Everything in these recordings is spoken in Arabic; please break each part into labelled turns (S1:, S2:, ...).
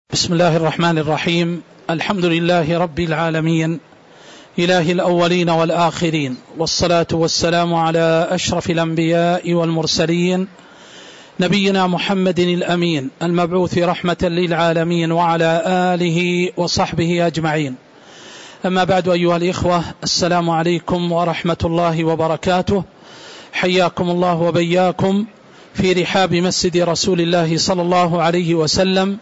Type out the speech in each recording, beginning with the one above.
S1: بسم الله الرحمن الرحيم. الحمد لله رب العالمين، إله الأولين والآخرين، والصلاة والسلام على أشرف الأنبياء والمرسلين، نبينا محمد الأمين المبعوث رحمة للعالمين، وعلى آله وصحبه أجمعين. أما بعد، أيها الإخوة، السلام عليكم ورحمة الله وبركاته. حياكم الله وبياكم في رحاب مسجد رسول الله صلى الله عليه وسلم،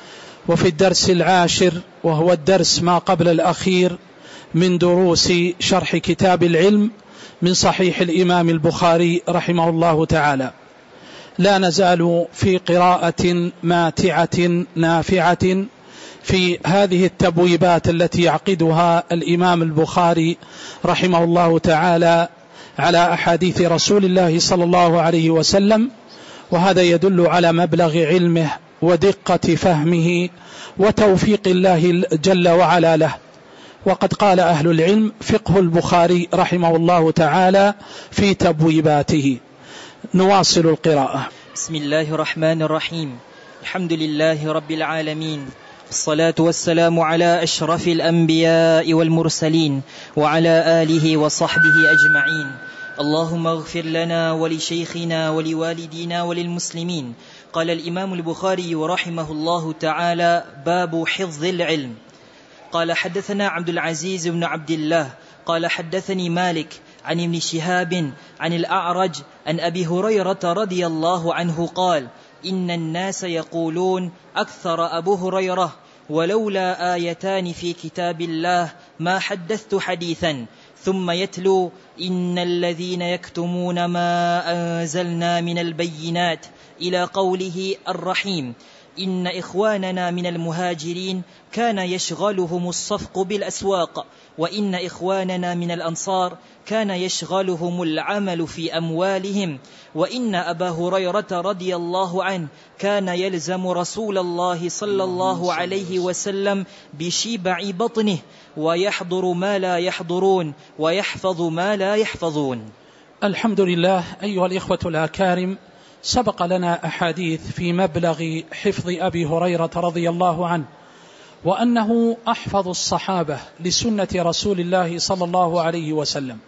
S1: وفي الدرس العاشر، وهو الدرس ما قبل الأخير من دروس شرح كتاب العلم من صحيح الإمام البخاري رحمه الله تعالى. لا نزال في قراءة ماتعة نافعة في هذه التبويبات التي يعقدها الإمام البخاري رحمه الله تعالى على أحاديث رسول الله صلى الله عليه وسلم، وهذا يدل على مبلغ علمه ودقة فهمه وتوفيق الله جل وعلا له. وقد قال أهل العلم: فقه البخاري رحمه الله تعالى في تبويباته. نواصل القراءة.
S2: بسم الله الرحمن الرحيم. الحمد لله رب العالمين، الصلاة والسلام على أشرف الأنبياء والمرسلين، وعلى آله وصحبه أجمعين. اللهم اغفر لنا ولشيخنا ولوالدينا وللمسلمين. قال الإمام البخاري رحمه الله تعالى: باب حفظ العلم. قال: حدثنا عبد العزيز بن عبد الله قال: حدثني مالك عن ابن شهاب عن الأعرج عن أبي هريرة رضي الله عنه قال: إن الناس يقولون أكثر أبو هريرة، ولولا آيتان في كتاب الله ما حدثت حديثا. ثم يتلو: إن الذين يكتمون ما أنزلنا من البينات إلى قوله الرحيم: إن إخواننا من المهاجرين كان يشغلهم الصفق بالأسواق، وإن إخواننا من الأنصار كان يشغلهم العمل في أموالهم، وإن أبا هريرة رضي الله عنه كان يلزم رسول الله صلى الله عليه وسلم بشبع بطنه، ويحضر ما لا يحضرون، ويحفظ ما لا يحفظون.
S1: الحمد لله. أيها الإخوة الأكارم، سبق لنا أحاديث في مبلغ حفظ أبي هريرة رضي الله عنه، وأنه أحفظ الصحابة لسنة رسول الله صلى الله عليه وسلم.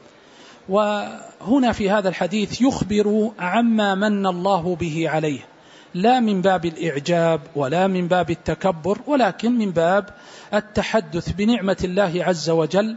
S1: وهنا في هذا الحديث يخبر عما من الله به عليه، لا من باب الإعجاب ولا من باب التكبر، ولكن من باب التحدث بنعمة الله عز وجل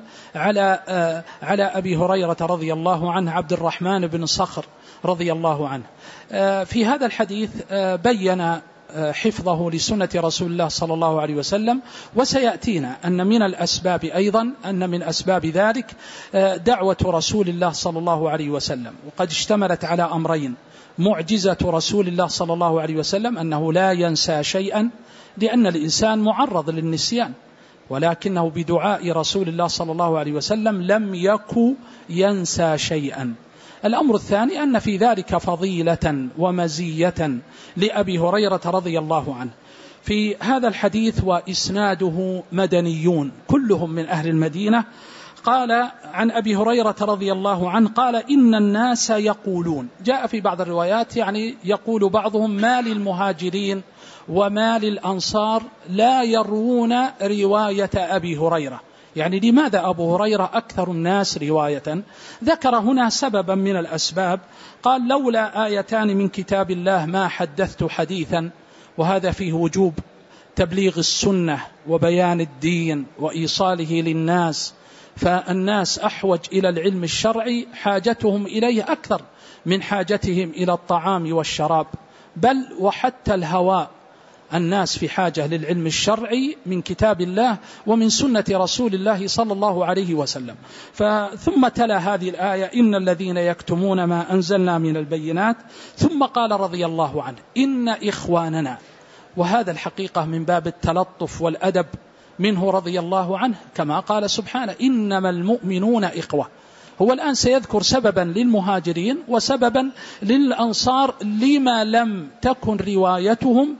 S1: على أبي هريرة رضي الله عنه، عبد الرحمن بن صخر رضي الله عنه. في هذا الحديث بين حفظه لسنة رسول الله صلى الله عليه وسلم، وسيأتينا أن من الأسباب أيضا أن من أسباب ذلك دعوة رسول الله صلى الله عليه وسلم، وقد اشتملت على أمرين: معجزة رسول الله صلى الله عليه وسلم أنه لا ينسى شيئا، لأن الإنسان معرض للنسيان، ولكنه بدعاء رسول الله صلى الله عليه وسلم لم يكن ينسى شيئا. الأمر الثاني أن في ذلك فضيلة ومزية لأبي هريرة رضي الله عنه. في هذا الحديث وإسناده مدنيون كلهم من أهل المدينة. قال عن أبي هريرة رضي الله عنه قال: إن الناس يقولون، جاء في بعض الروايات يعني يقول بعضهم: ما للمهاجرين وما للأنصار لا يروون رواية أبي هريرة. يعني لماذا أبو هريرة أكثر الناس رواية؟ ذكر هنا سببا من الأسباب، قال: لولا آيتان من كتاب الله ما حدثت حديثا. وهذا فيه وجوب تبليغ السنة وبيان الدين وإيصاله للناس، فالناس أحوج إلى العلم الشرعي، حاجتهم إليه أكثر من حاجتهم إلى الطعام والشراب، بل وحتى الهواء. الناس في حاجة للعلم الشرعي من كتاب الله ومن سنة رسول الله صلى الله عليه وسلم. ثم تلا هذه الآية: إن الذين يكتمون ما أنزلنا من البينات. ثم قال رضي الله عنه: إن إخواننا. وهذا الحقيقة من باب التلطف والأدب منه رضي الله عنه، كما قال سبحانه: إنما المؤمنون إخوة. هو الآن سيذكر سببا للمهاجرين وسببا للأنصار لما لم تكن روايتهم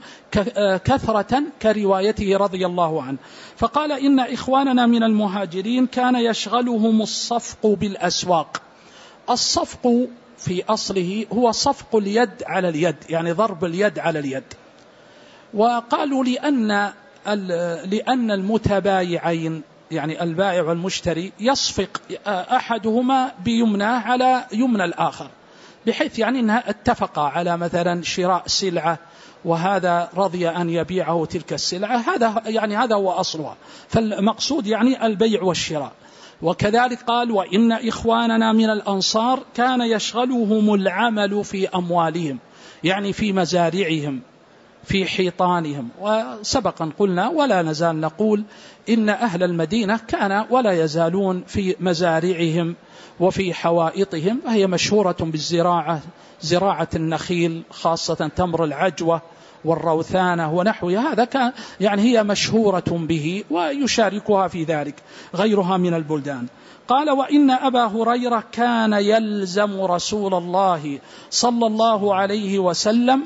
S1: كثرة كروايته رضي الله عنه. فقال: إن إخواننا من المهاجرين كان يشغلهم الصفق بالأسواق. الصفق في أصله هو صفق اليد على اليد، يعني ضرب اليد على اليد. وقالوا لأن لأن المتبايعين يعني البائع والمشتري يصفق أحدهما بيمناه على يمنى الآخر، بحيث يعني أنها اتفقا على مثلا شراء سلعة وهذا رضي أن يبيعه تلك السلعة، هذا هو أصلها. فالمقصود يعني البيع والشراء. وكذلك قال: وإن إخواننا من الأنصار كان يشغلهم العمل في أموالهم، يعني في مزارعهم في حيطانهم. وسبقا قلنا ولا نزال نقول إن أهل المدينة كان ولا يزالون في مزارعهم وفي حوائطهم، وهي مشهورة بالزراعة، زراعة النخيل خاصة تمر العجوة والروثانة ونحوها، هذا كان يعني هي مشهورة به ويشاركها في ذلك غيرها من البلدان. قال: وإن أبا هريرة كان يلزم رسول الله صلى الله عليه وسلم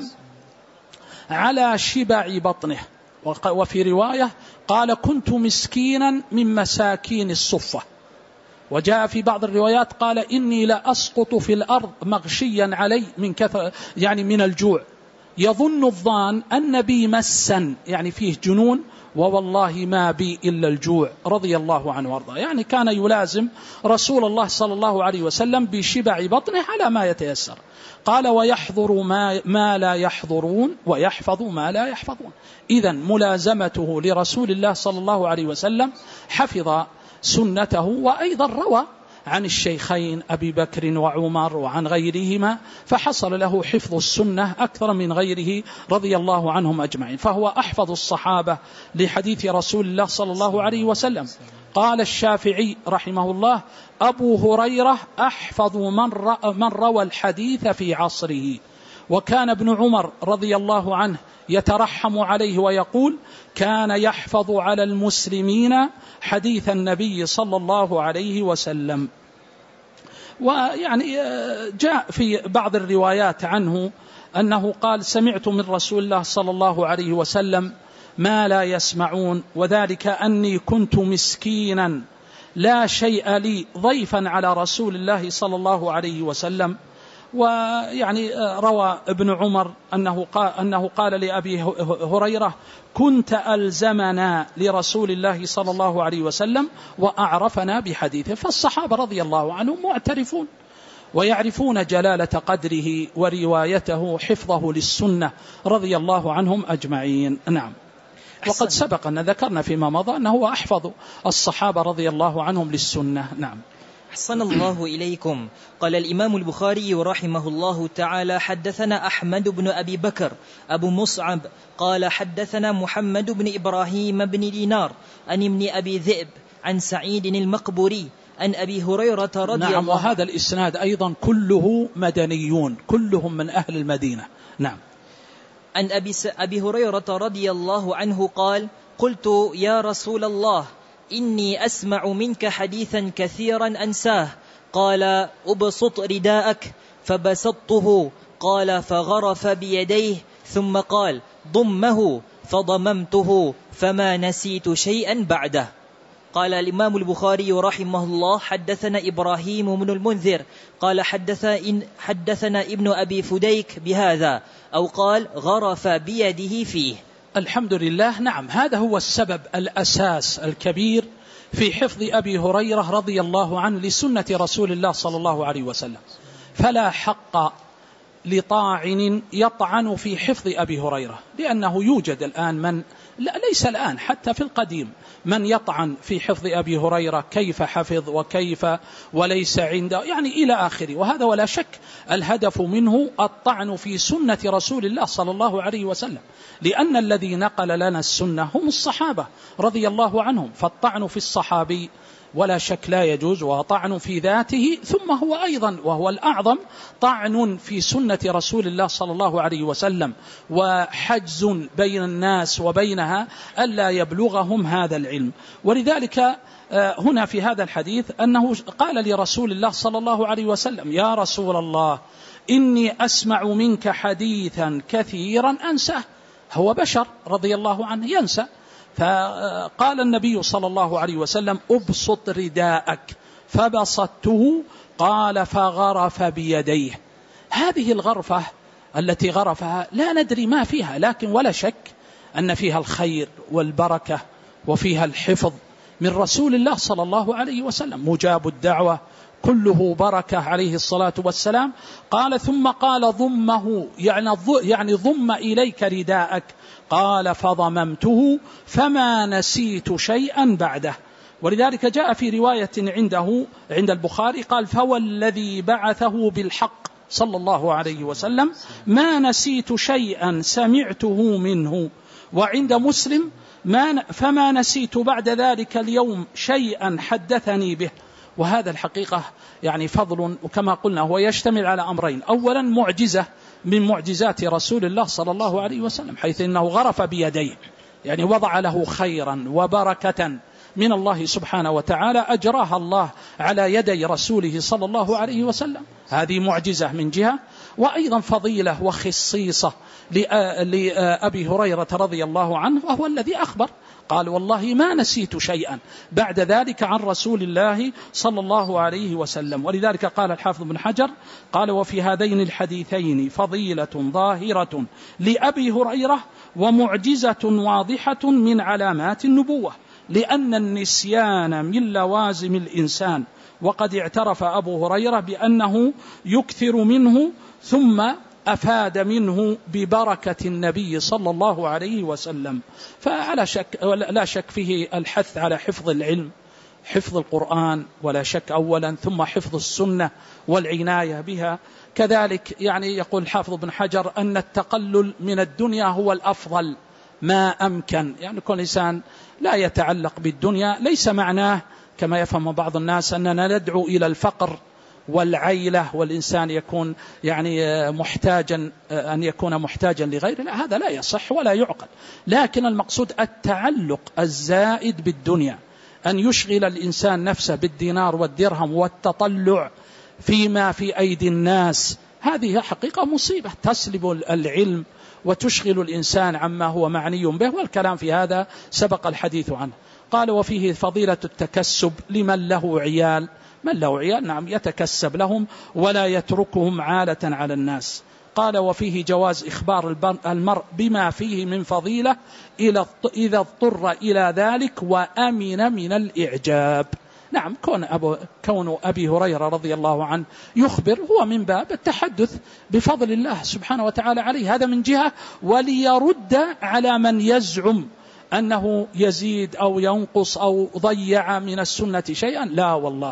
S1: على شبع بطنه. وفي رواية قال: كنت مسكينا من مساكين الصفة. وجاء في بعض الروايات قال: إني لأسقط في الأرض مغشيا علي من كثر يعني من الجوع، يظن الظان أن بي مسا يعني فيه جنون، ووالله ما بي إلا الجوع، رضي الله عنه وارضاه. يعني كان يلازم رسول الله صلى الله عليه وسلم بشبع بطنه على ما يتيسر. قال: ويحضر ما لا يحضرون ويحفظ ما لا يحفظون. إذن ملازمته لرسول الله صلى الله عليه وسلم حفظ سنته. وأيضا روى عن الشيخين أبي بكر وعمر وعن غيرهما، فحصل له حفظ السنة أكثر من غيره رضي الله عنهم أجمعين، فهو أحفظ الصحابة لحديث رسول الله صلى الله عليه وسلم. قال الشافعي رحمه الله: أبو هريرة أحفظ من روى الحديث في عصره. وكان ابن عمر رضي الله عنه يترحم عليه ويقول: كان يحفظ على المسلمين حديث النبي صلى الله عليه وسلم. ويعني جاء في بعض الروايات عنه أنه قال: سمعت من رسول الله صلى الله عليه وسلم ما لا يسمعون، وذلك أني كنت مسكينا لا شيء لي ضيفا على رسول الله صلى الله عليه وسلم. ويعني روى ابن عمر أنه قال لأبي هريرة: كنت ألزمنا لرسول الله صلى الله عليه وسلم وأعرفنا بحديثه. فالصحابة رضي الله عنهم معترفون ويعرفون جلالة قدره وروايته حفظه للسنة رضي الله عنهم أجمعين. نعم. وقد سبق أن ذكرنا فيما مضى أنه هو أحفظ الصحابة رضي الله عنهم للسنة. نعم.
S2: أحسن الله إليكم. قال الإمام البخاري رحمه الله تعالى: حدثنا أحمد بن أبي بكر أبو مصعب قال: حدثنا محمد بن إبراهيم بن دينار عن ابن أبي ذئب عن سعيد المقبوري عن أبي هريرة رضي الله عنه.
S1: نعم. وهذا الإسناد أيضا كله مدنيون، كلهم من أهل المدينة. نعم.
S2: عن أبي هريرة رضي الله عنه قال: قلت: يا رسول الله، إني أسمع منك حديثا كثيرا أنساه. قال: أبسط رداءك. فبسطته. قال: فغرف بيديه ثم قال: ضمه. فضممته فما نسيت شيئا بعده. قال الإمام البخاري رحمه الله: حدثنا إبراهيم بن المنذر قال: حدثنا ابن أبي فديك بهذا، أو قال: غرف بيده فيه.
S1: الحمد لله. نعم. هذا هو السبب الأساس الكبير في حفظ أبي هريرة رضي الله عنه لسنة رسول الله صلى الله عليه وسلم. فلا حق لطاعن يطعن في حفظ أبي هريرة، لأنه يوجد الآن من ليس الآن حتى في القديم من يطعن في حفظ أبي هريرة، كيف حفظ وكيف وليس عنده يعني إلى آخره. وهذا ولا شك الهدف منه الطعن في سنة رسول الله صلى الله عليه وسلم، لأن الذي نقل لنا السنة هم الصحابة رضي الله عنهم. فالطعن في الصحابي ولا شك لا يجوز، وطعن في ذاته، ثم هو أيضا وهو الأعظم طعن في سنة رسول الله صلى الله عليه وسلم، وحجز بين الناس وبينها ألا يبلغهم هذا العلم. ولذلك هنا في هذا الحديث أنه قال لرسول الله صلى الله عليه وسلم: يا رسول الله، إني أسمع منك حديثا كثيرا أنساه. هو بشر رضي الله عنه ينسى. فقال النبي صلى الله عليه وسلم: أبسط رداءك. فبسطته. قال: فغرف بيديه. هذه الغرفة التي غرفها لا ندري ما فيها، لكن ولا شك أن فيها الخير والبركة وفيها الحفظ من رسول الله صلى الله عليه وسلم، مجاب الدعوة كله بركة عليه الصلاة والسلام. قال ثم قال ضمه، يعني ضم إليك رداءك، قال فضممته فما نسيت شيئا بعده. ولذلك جاء في رواية عند البخاري قال فوالذي بعثه بالحق صلى الله عليه وسلم ما نسيت شيئا سمعته منه. وعند مسلم فما نسيت بعد ذلك اليوم شيئا حدثني به. وهذا الحقيقة يعني فضل، وكما قلنا هو يشتمل على أمرين: أولا معجزة من معجزات رسول الله صلى الله عليه وسلم، حيث إنه غرف بيديه، يعني وضع له خيرا وبركة من الله سبحانه وتعالى أجراها الله على يدي رسوله صلى الله عليه وسلم، هذه معجزة من جهة. وأيضا فضيلة وخصيصة لأبي هريرة رضي الله عنه، وهو الذي أخبر قال والله ما نسيت شيئا بعد ذلك عن رسول الله صلى الله عليه وسلم. ولذلك قال الحافظ بن حجر قال وفي هذين الحديثين فضيلة ظاهرة لأبي هريرة ومعجزة واضحة من علامات النبوة، لأن النسيان من لوازم الإنسان، وقد اعترف أبو هريرة بأنه يكثر منه، ثم أفاد منه ببركة النبي صلى الله عليه وسلم. لا شك فيه الحث على حفظ العلم، حفظ القرآن ولا شك أولا، ثم حفظ السنة والعناية بها. كذلك يعني يقول الحافظ بن حجر أن التقلل من الدنيا هو الأفضل ما أمكن، يعني كل إنسان لا يتعلق بالدنيا. ليس معناه كما يفهم بعض الناس أننا ندعو إلى الفقر والعيلة والإنسان يكون يعني محتاجا، أن يكون محتاجا لغيره، لا، هذا لا يصح ولا يعقل. لكن المقصود التعلق الزائد بالدنيا، أن يشغل الإنسان نفسه بالدينار والدرهم والتطلع فيما في أيدي الناس، هذه حقيقة مصيبة تسلب العلم وتشغل الإنسان عما هو معني به، والكلام في هذا سبق الحديث عنه. قال وفيه فضيلة التكسب لمن له عيال، من له عيال نعم يتكسب لهم ولا يتركهم عالة على الناس. قال وفيه جواز إخبار المرء بما فيه من فضيلة إذا اضطر إلى ذلك وأمن من الإعجاب. نعم، كون أبي هريرة رضي الله عنه يخبر هو من باب التحدث بفضل الله سبحانه وتعالى عليه، هذا من جهة، وليرد على من يزعم أنه يزيد أو ينقص أو ضيع من السنة شيئا، لا والله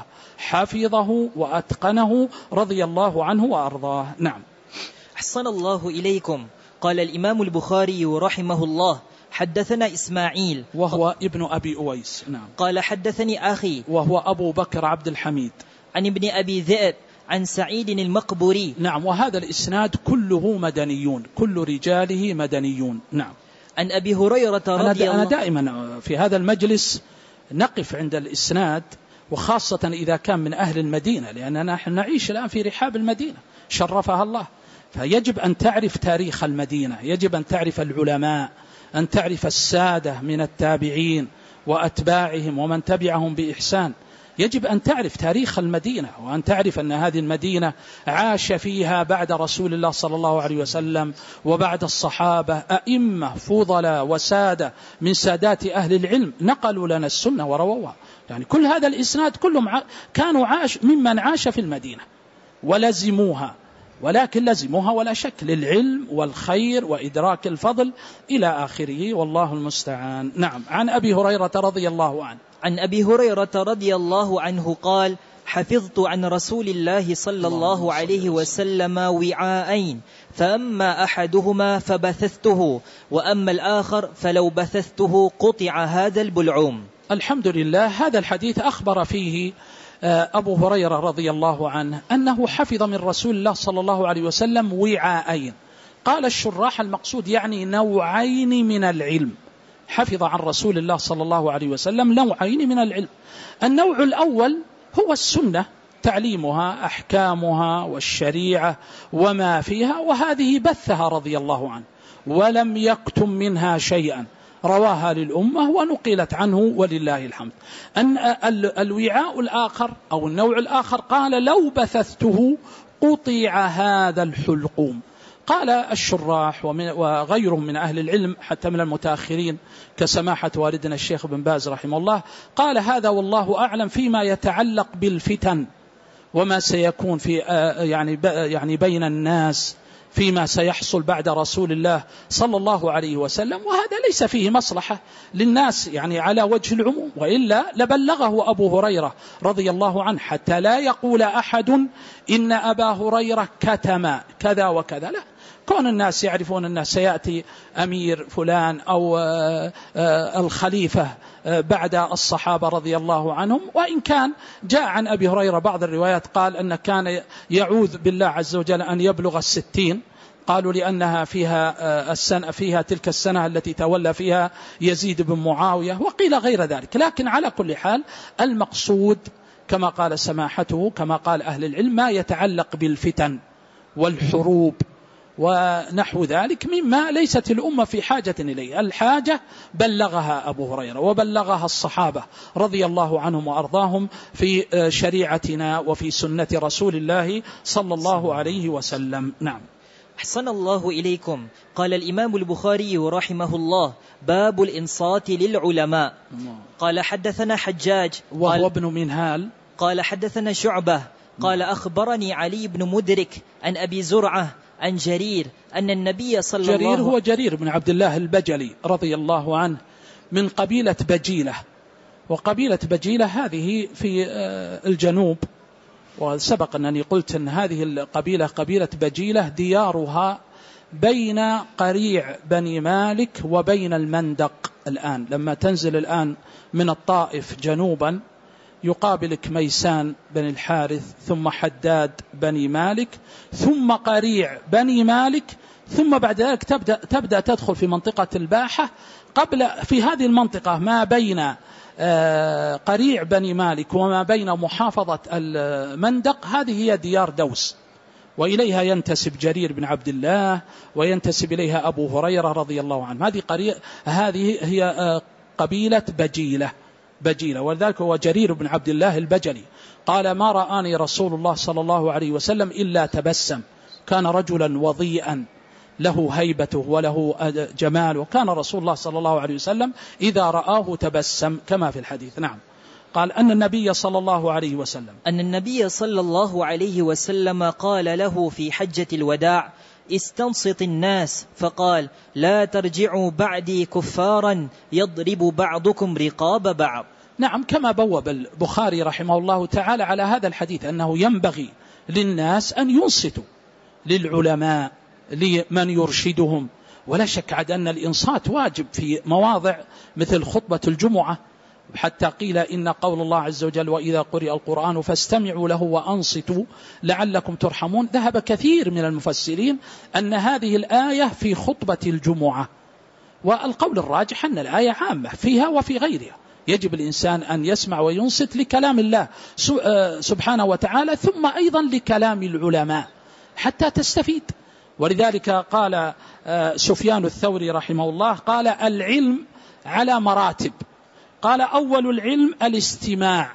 S1: حفظه وأتقنه رضي الله عنه وأرضاه. نعم.
S2: أحسن الله إليكم. قال الإمام البخاري رحمه الله حدثنا إسماعيل
S1: وهو ابن أبي أويس. نعم.
S2: قال حدثني أخي وهو
S1: أبو بكر عبد الحميد
S2: عن ابن أبي ذئب عن سعيد المقبوري.
S1: نعم. وهذا الإسناد كله مدنيون، كل رجاله مدنيون. نعم.
S2: عن أبي هريرة رضي الله.
S1: أنا دائما في هذا المجلس نقف عند الإسناد، وخاصة إذا كان من أهل المدينة، لأننا نحن نعيش الآن في رحاب المدينة شرفها الله، فيجب أن تعرف تاريخ المدينة، يجب أن تعرف العلماء، أن تعرف السادة من التابعين وأتباعهم ومن تبعهم بإحسان. يجب أن تعرف تاريخ المدينة، وأن تعرف أن هذه المدينة عاش فيها بعد رسول الله صلى الله عليه وسلم وبعد الصحابة أئمة فضلاء وسادة من سادات أهل العلم نقلوا لنا السنة ورووها. يعني كل هذا الإسناد كلهم كانوا ممن عاش في المدينة ولزموها، ولكن لزموها ولا شك للعلم والخير وإدراك الفضل إلى آخره، والله المستعان. نعم. عن أبي هريرة رضي الله عنه.
S2: عن أبي هريرة رضي الله عنه قال حفظت عن رسول الله صلى الله عليه وسلم وعاءين، فأما أحدهما فبثثته، وأما الآخر فلو بثثته قطع هذا البلعوم.
S1: الحمد لله. هذا الحديث أخبر فيه أبو هريرة رضي الله عنه أنه حفظ من رسول الله صلى الله عليه وسلم وعاءين. قال الشراح المقصود يعني نوعين من العلم، حفظ عن رسول الله صلى الله عليه وسلم نوعين من العلم. النوع الأول هو السنة، تعليمها أحكامها والشريعة وما فيها، وهذه بثها رضي الله عنه ولم يكتم منها شيئا، رواها للأمة ونقلت عنه ولله الحمد. أن الوعاء الآخر أو النوع الآخر قال لو بثثته قطع هذا الحلقوم، قال الشراح وغيرهم من أهل العلم حتى من المتأخرين كسماحة والدنا الشيخ بن باز رحمه الله، قال هذا والله أعلم فيما يتعلق بالفتن وما سيكون في يعني بين الناس فيما سيحصل بعد رسول الله صلى الله عليه وسلم، وهذا ليس فيه مصلحة للناس يعني على وجه العموم، وإلا لبلغه أبو هريرة رضي الله عنه حتى لا يقول أحد إن أبا هريرة كتم كذا وكذا، لا، كون الناس يعرفون أنه سيأتي أمير فلان أو الخليفة بعد الصحابة رضي الله عنهم. وإن كان جاء عن أبي هريرة بعض الروايات قال أنه كان يعوذ بالله عز وجل أن يبلغ 60، قالوا لأنها فيها تلك السنة التي تولى فيها يزيد بن معاوية، وقيل غير ذلك. لكن على كل حال المقصود كما قال سماحته كما قال أهل العلم ما يتعلق بالفتن والحروب ونحو ذلك مما ليست الأمة في حاجة إليه. الحاجة بلغها أبو هريرة وبلغها الصحابة رضي الله عنهم وأرضاهم في شريعتنا وفي سنة رسول الله صلى الله عليه وسلم. نعم.
S2: أحسن الله إليكم. قال الإمام البخاري رحمه الله: باب الإنصات للعلماء. قال حدثنا حجاج
S1: وهو ابن منهال
S2: قال حدثنا شعبة قال أخبرني علي بن مدرك عن أبي زرعة عن جرير أن النبي صلى الله عليه وسلم،
S1: هو جرير بن عبد الله البجلي رضي الله عنه من قبيلة بجيلة، وقبيلة بجيلة هذه في الجنوب، وسبق أنني قلت أن هذه القبيلة قبيلة بجيلة ديارها بين قريع بني مالك وبين المندق. الآن لما تنزل الآن من الطائف جنوبا يقابلك ميسان بن الحارث ثم حداد بني مالك ثم قريع بني مالك، ثم بعد ذلك تبدأ تدخل في منطقة الباحة. قبل في هذه المنطقة ما بين قريع بني مالك وما بين محافظة المندق هذه هي ديار دوس، وإليها ينتسب جرير بن عبد الله وينتسب إليها أبو هريرة رضي الله عنه. هذه هي قبيلة بجيلة، ولذلك هو جرير بن عبد الله البجلي. قال: ما رآني رسول الله صلى الله عليه وسلم إلا تبسم، كان رجلا وضيئا له هيبته وله جمال، وكان رسول الله صلى الله عليه وسلم إذا رآه تبسم كما في الحديث. نعم. قال أن النبي صلى الله عليه وسلم
S2: قال له في حجة الوداع: استنصت الناس، فقال: لا ترجعوا بعدي كفارا يضرب بعضكم رقاب بعض.
S1: نعم، كما بوب البخاري رحمه الله تعالى على هذا الحديث أنه ينبغي للناس أن ينصتوا للعلماء لمن يرشدهم، ولا شك عد أن الإنصات واجب في مواضع مثل خطبة الجمعة، حتى قيل إن قول الله عز وجل: وإذا قرئ القرآن فاستمعوا له وأنصتوا لعلكم ترحمون. ذهب كثير من المفسرين أن هذه الآية في خطبة الجمعة، والقول الراجح أن الآية عامة فيها وفي غيرها، يجب الإنسان أن يسمع وينصت لكلام الله سبحانه وتعالى، ثم أيضا لكلام العلماء حتى تستفيد. ولذلك قال سفيان الثوري رحمه الله: قال: العلم على مراتب. قال: أول العلم الاستماع،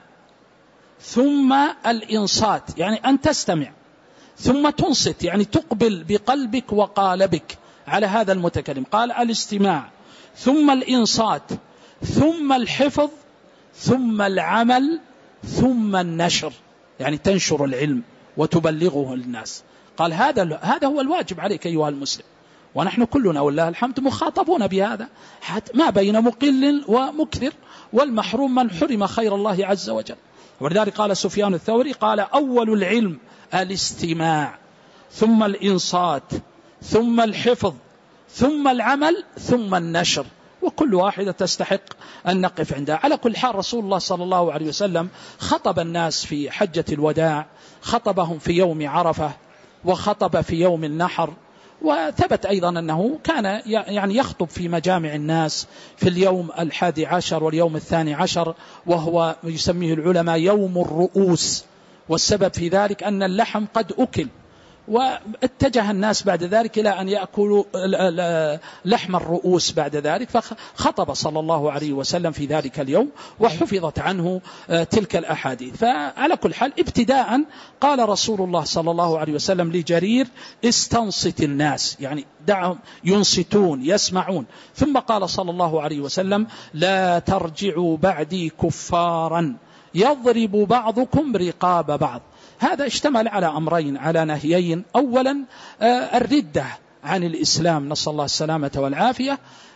S1: ثم الإنصات يعني أن تستمع، ثم تنصت يعني تقبل بقلبك وقالبك على هذا المتكلم. قال: الاستماع ثم الإنصات ثم الحفظ ثم العمل ثم النشر، يعني تنشر العلم وتبلغه للناس. قال: هذا هو الواجب عليك أيها المسلم، ونحن كلنا والله الحمد مخاطبون بهذا، حتى ما بين مقل ومكثر، والمحروم من حرم خير الله عز وجل. ولذلك قال سفيان الثوري: قال: أول العلم الاستماع، ثم الإنصات، ثم الحفظ، ثم العمل، ثم النشر، وكل واحدة تستحق أن نقف عندها. على كل حال رسول الله صلى الله عليه وسلم خطب الناس في حجة الوداع، خطبهم في يوم عرفة، وخطب في يوم النحر، وثبت أيضا أنه كان يعني يخطب في مجامع الناس في اليوم 11 واليوم 12، وهو يسميه العلماء يوم الرؤوس، والسبب في ذلك أن اللحم قد أكل واتجه الناس بعد ذلك إلى أن يأكلوا لحم الرؤوس بعد ذلك، فخطب صلى الله عليه وسلم في ذلك اليوم وحفظت عنه تلك الأحاديث. فعلى كل حال ابتداء قال رسول الله صلى الله عليه وسلم لجرير: استنصت الناس، يعني دعهم ينصتون يسمعون. ثم قال صلى الله عليه وسلم: لا ترجعوا بعدي كفارا يضرب بعضكم رقاب بعض. هذا اشتمل على أمرين، على نهيين: أولا الردة عن الإسلام، نسأل الله السلامة والعافية،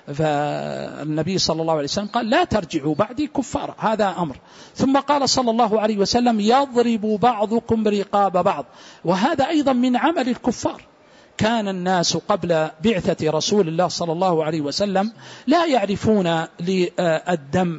S1: فالنبي صلى الله عليه وسلم قال: لا ترجعوا بعدي كفارا، هذا أمر. ثم قال صلى الله عليه وسلم: يضرب بعضكم رقاب بعض، وهذا أيضا من عمل الكفار. كان الناس قبل بعثة رسول الله صلى الله عليه وسلم لا يعرفون للدم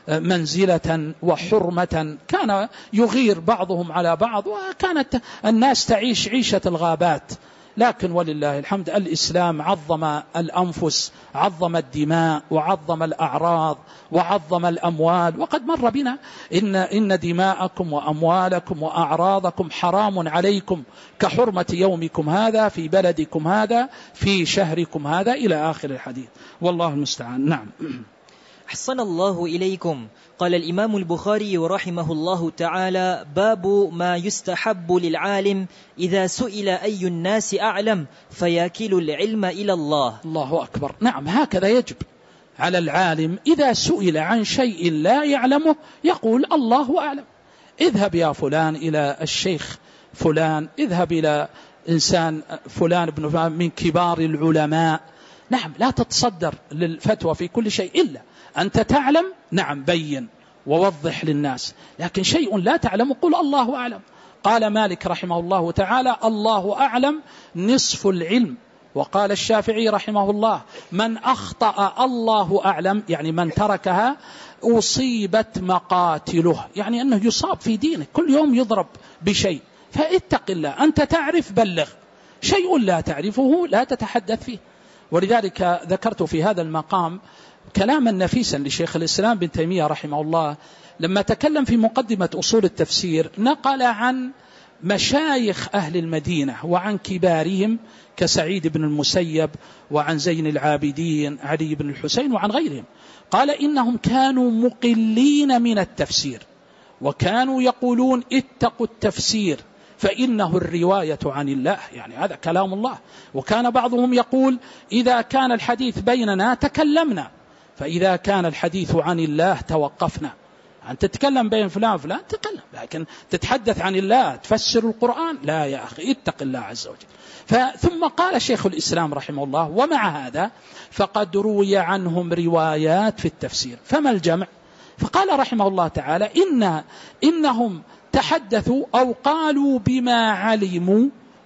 S1: منزلة وحرمة، كان يغير بعضهم على بعض، وكانت الناس تعيش عيشة الغابات. لكن ولله الحمد الإسلام عظم الأنفس، عظم الدماء، وعظم الأعراض، وعظم الأموال. وقد مر بنا إن دماءكم وأموالكم وأعراضكم حرام عليكم كحرمة يومكم هذا في بلدكم هذا في شهركم هذا، إلى آخر الحديث، والله المستعان. نعم.
S2: أحسن الله إليكم. قال الإمام البخاري رحمه الله تعالى: باب ما يستحب للعالم إذا سئل أي الناس أعلم فياكل العلم إلى الله.
S1: الله أكبر. نعم، هكذا يجب على العالم إذا سئل عن شيء لا يعلمه يقول: الله أعلم. اذهب يا فلان إلى الشيخ فلان، اذهب إلى إنسان فلان ابن فلان من كبار العلماء. نعم، لا تتصدر للفتوى في كل شيء، إلا أنت تعلم، نعم بين ووضح للناس. لكن شيء لا تعلم قل الله أعلم. قال مالك رحمه الله تعالى: الله أعلم نصف العلم. وقال الشافعي رحمه الله: من أخطأ الله أعلم، يعني من تركها أصيبت مقاتله، يعني أنه يصاب في دينه، كل يوم يضرب بشيء. فاتق الله، أنت تعرف بلغ، شيء لا تعرفه لا تتحدث فيه. ولذلك ذكرت في هذا المقام كلاما نفيسا لشيخ الإسلام بن تيمية رحمه الله، لما تكلم في مقدمة أصول التفسير نقل عن مشايخ أهل المدينة وعن كبارهم كسعيد بن المسيب وعن زين العابدين علي بن الحسين وعن غيرهم. قال: إنهم كانوا مقلين من التفسير، وكانوا يقولون: اتقوا التفسير فإنه الرواية عن الله، يعني هذا كلام الله. وكان بعضهم يقول: إذا كان الحديث بيننا تكلمنا، فإذا كان الحديث عن الله توقفنا. أن تتكلم بين فلان وفلان تكلم، لكن تتحدث عن الله تفسر القرآن لا يا أخي، اتق الله عز وجل. ثم قال شيخ الإسلام رحمه الله: ومع هذا فقد روي عنهم روايات في التفسير، فما الجمع؟ فقال رحمه الله تعالى: إنهم تحدثوا أو قالوا بما علموا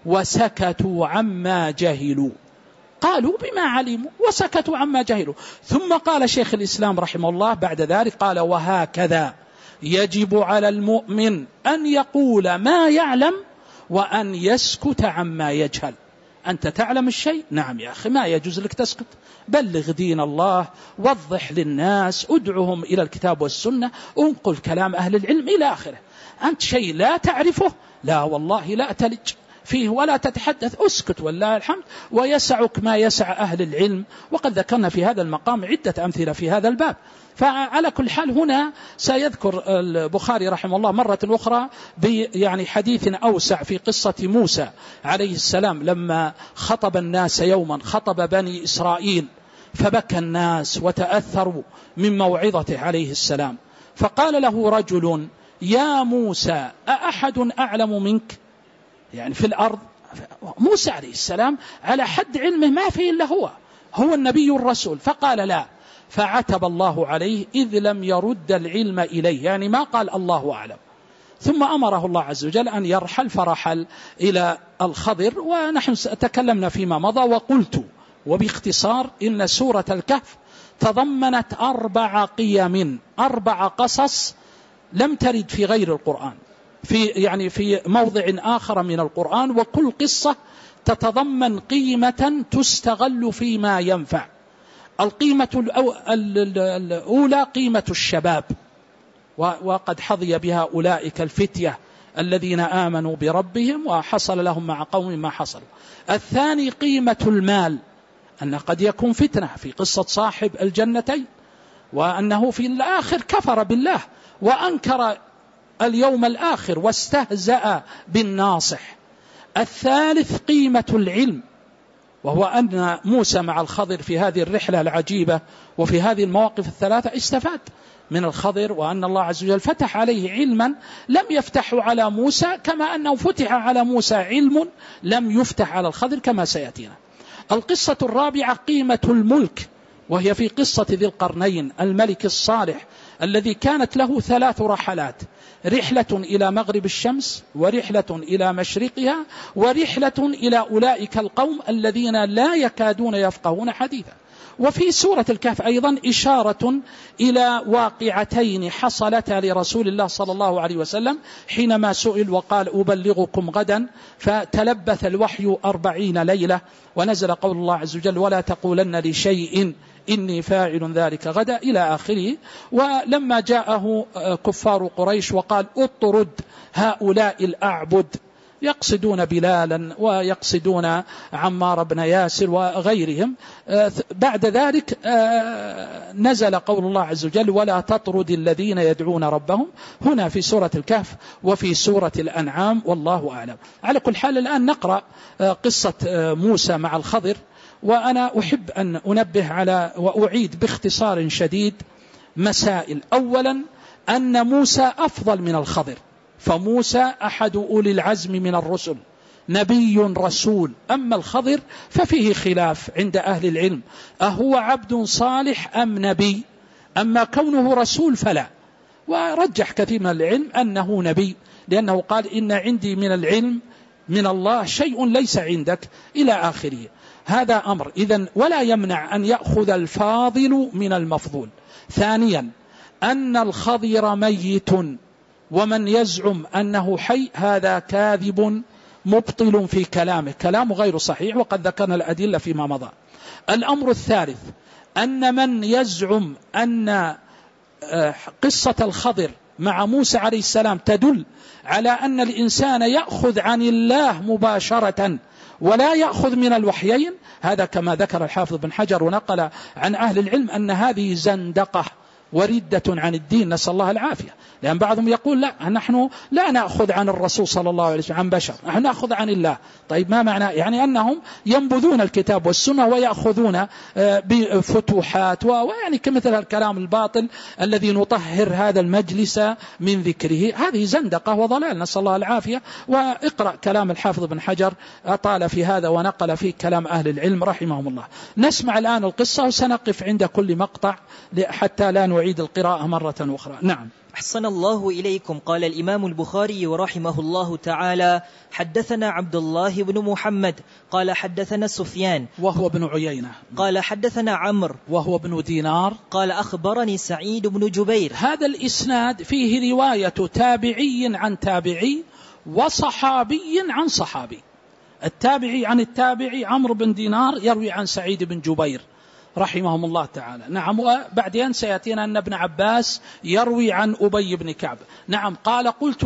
S1: وسكتوا عما جهلوا. قالوا بما علموا وسكتوا عما جهلوا. ثم قال شيخ الإسلام رحمه الله بعد ذلك قال: وهكذا يجب على المؤمن أن يقول ما يعلم وأن يسكت عما يجهل. أنت تعلم الشيء، نعم يا أخي، ما يجوز لك تسكت، بلغ دين الله، وضح للناس، ادعهم إلى الكتاب والسنة، انقل كلام أهل العلم إلى آخره. أنت شيء لا تعرفه، لا والله لا تلج فيه ولا تتحدث، اسكت والله الحمد، ويسعك ما يسع أهل العلم. وقد ذكرنا في هذا المقام عدة أمثلة في هذا الباب. فعلى كل حال هنا سيذكر البخاري رحمه الله مرة أخرى يعني حديث أوسع في قصة موسى عليه السلام لما خطب الناس يوما، خطب بني إسرائيل، فبكى الناس وتأثروا من موعظته عليه السلام. فقال له رجل: يا موسى أأحد أعلم منك؟ يعني في الأرض موسى عليه السلام على حد علمه ما فيه إلا هو النبي الرسول. فقال: لا. فعتب الله عليه إذ لم يرد العلم إليه، يعني ما قال الله أعلم. ثم أمره الله عز وجل أن يرحل، فرحل إلى الخضر. ونحن تكلمنا فيما مضى وقلت وباختصار إن سورة الكهف تضمنت 4 قيم، 4 قصص لم ترد في غير القرآن، في موضع آخر من القرآن، وكل قصة تتضمن قيمة تستغل فيما ينفع. القيمة الأولى قيمة الشباب، وقد حظي بها أولئك الفتية الذين آمنوا بربهم وحصل لهم مع قوم ما حصل. الثاني قيمة المال، أن قد يكون فتنة في قصة صاحب الجنتين، وأنه في الآخر كفر بالله وأنكر اليوم الآخر واستهزأ بالناصح. الثالث قيمة العلم، وهو أن موسى مع الخضر في هذه الرحلة العجيبة وفي هذه المواقف الثلاثة استفاد من الخضر، وأن الله عز وجل فتح عليه علما لم يفتحه على موسى، كما أنه فتح على موسى علم لم يفتح على الخضر كما سيأتينا. القصة الرابعة قيمة الملك، وهي في قصة ذي القرنين الملك الصالح الذي كانت له 3 رحلات: رحلة إلى مغرب الشمس، ورحلة إلى مشرقها، ورحلة إلى أولئك القوم الذين لا يكادون يفقهون حديثا. وفي سورة الكهف أيضا إشارة إلى واقعتين حصلتا لرسول الله صلى الله عليه وسلم حينما سئل وقال أبلغكم غدا، فتلبث الوحي 40 ليلة، ونزل قول الله عز وجل ولا تقولن لشيء إني فاعل ذلك غدا إلى آخره. ولما جاءه كفار قريش وقال اطرد هؤلاء الأعبد، يقصدون بلالا ويقصدون عمار بن ياسر وغيرهم، بعد ذلك نزل قول الله عز وجل ولا تطرد الذين يدعون ربهم، هنا في سورة الكهف وفي سورة الأنعام، والله أعلم. على كل حال الآن نقرأ قصة موسى مع الخضر، وأنا أحب أن أنبه على وأعيد باختصار شديد مسائل. أولا أن موسى أفضل من الخضر، فموسى أحد أولي العزم من الرسل، نبي رسول. أما الخضر ففيه خلاف عند أهل العلم، أهو عبد صالح أم نبي؟ أما كونه رسول فلا، ورجح كثير من العلم أنه نبي، لأنه قال إن عندي من العلم من الله شيء ليس عندك إلى آخره. هذا أمر إذن، ولا يمنع أن يأخذ الفاضل من المفضول. ثانيا أن الخضر ميت، ومن يزعم أنه حي هذا كاذب مبطل في كلامه، كلامه غير صحيح، وقد ذكرنا الأدلة فيما مضى. الأمر الثالث أن من يزعم أن قصة الخضر مع موسى عليه السلام تدل على أن الإنسان يأخذ عن الله مباشرة ولا يأخذ من الوحيين، هذا كما ذكر الحافظ بن حجر ونقل عن أهل العلم أن هذه زندقة وردة عن الدين، نسأل الله العافية. لأن بعضهم يقول لا، نحن لا نأخذ عن الرسول صلى الله عليه وسلم عن بشر، نحن نأخذ عن الله. طيب ما معنى؟ يعني أنهم ينبذون الكتاب والسنة ويأخذون بفتوحات ويعني كمثل الكلام الباطل الذي نطهر هذا المجلس من ذكره. هذه زندقة وضلال، نسأل الله العافية. واقرأ كلام الحافظ بن حجر، أطال في هذا ونقل فيه كلام أهل العلم رحمهم الله. نسمع الآن القصة وسنقف عند كل مقطع حتى لا نعيد القراءة مرة أخرى. نعم.
S2: أحسن الله إليكم. قال الإمام البخاري رحمه الله تعالى حدثنا عبد الله بن محمد قال حدثنا سفيان
S1: وهو بن عيينة
S2: قال حدثنا عمرو وهو
S1: بن دينار
S2: قال أخبرني سعيد بن جبير.
S1: هذا الإسناد فيه رواية تابعي عن تابعي وصحابي عن صحابي. التابعي عن التابعي عمرو بن دينار يروي عن سعيد بن جبير رحمهم الله تعالى. نعم. وبعدين سيأتينا أن ابن عباس يروي عن أبي بن كعب. نعم. قال قلت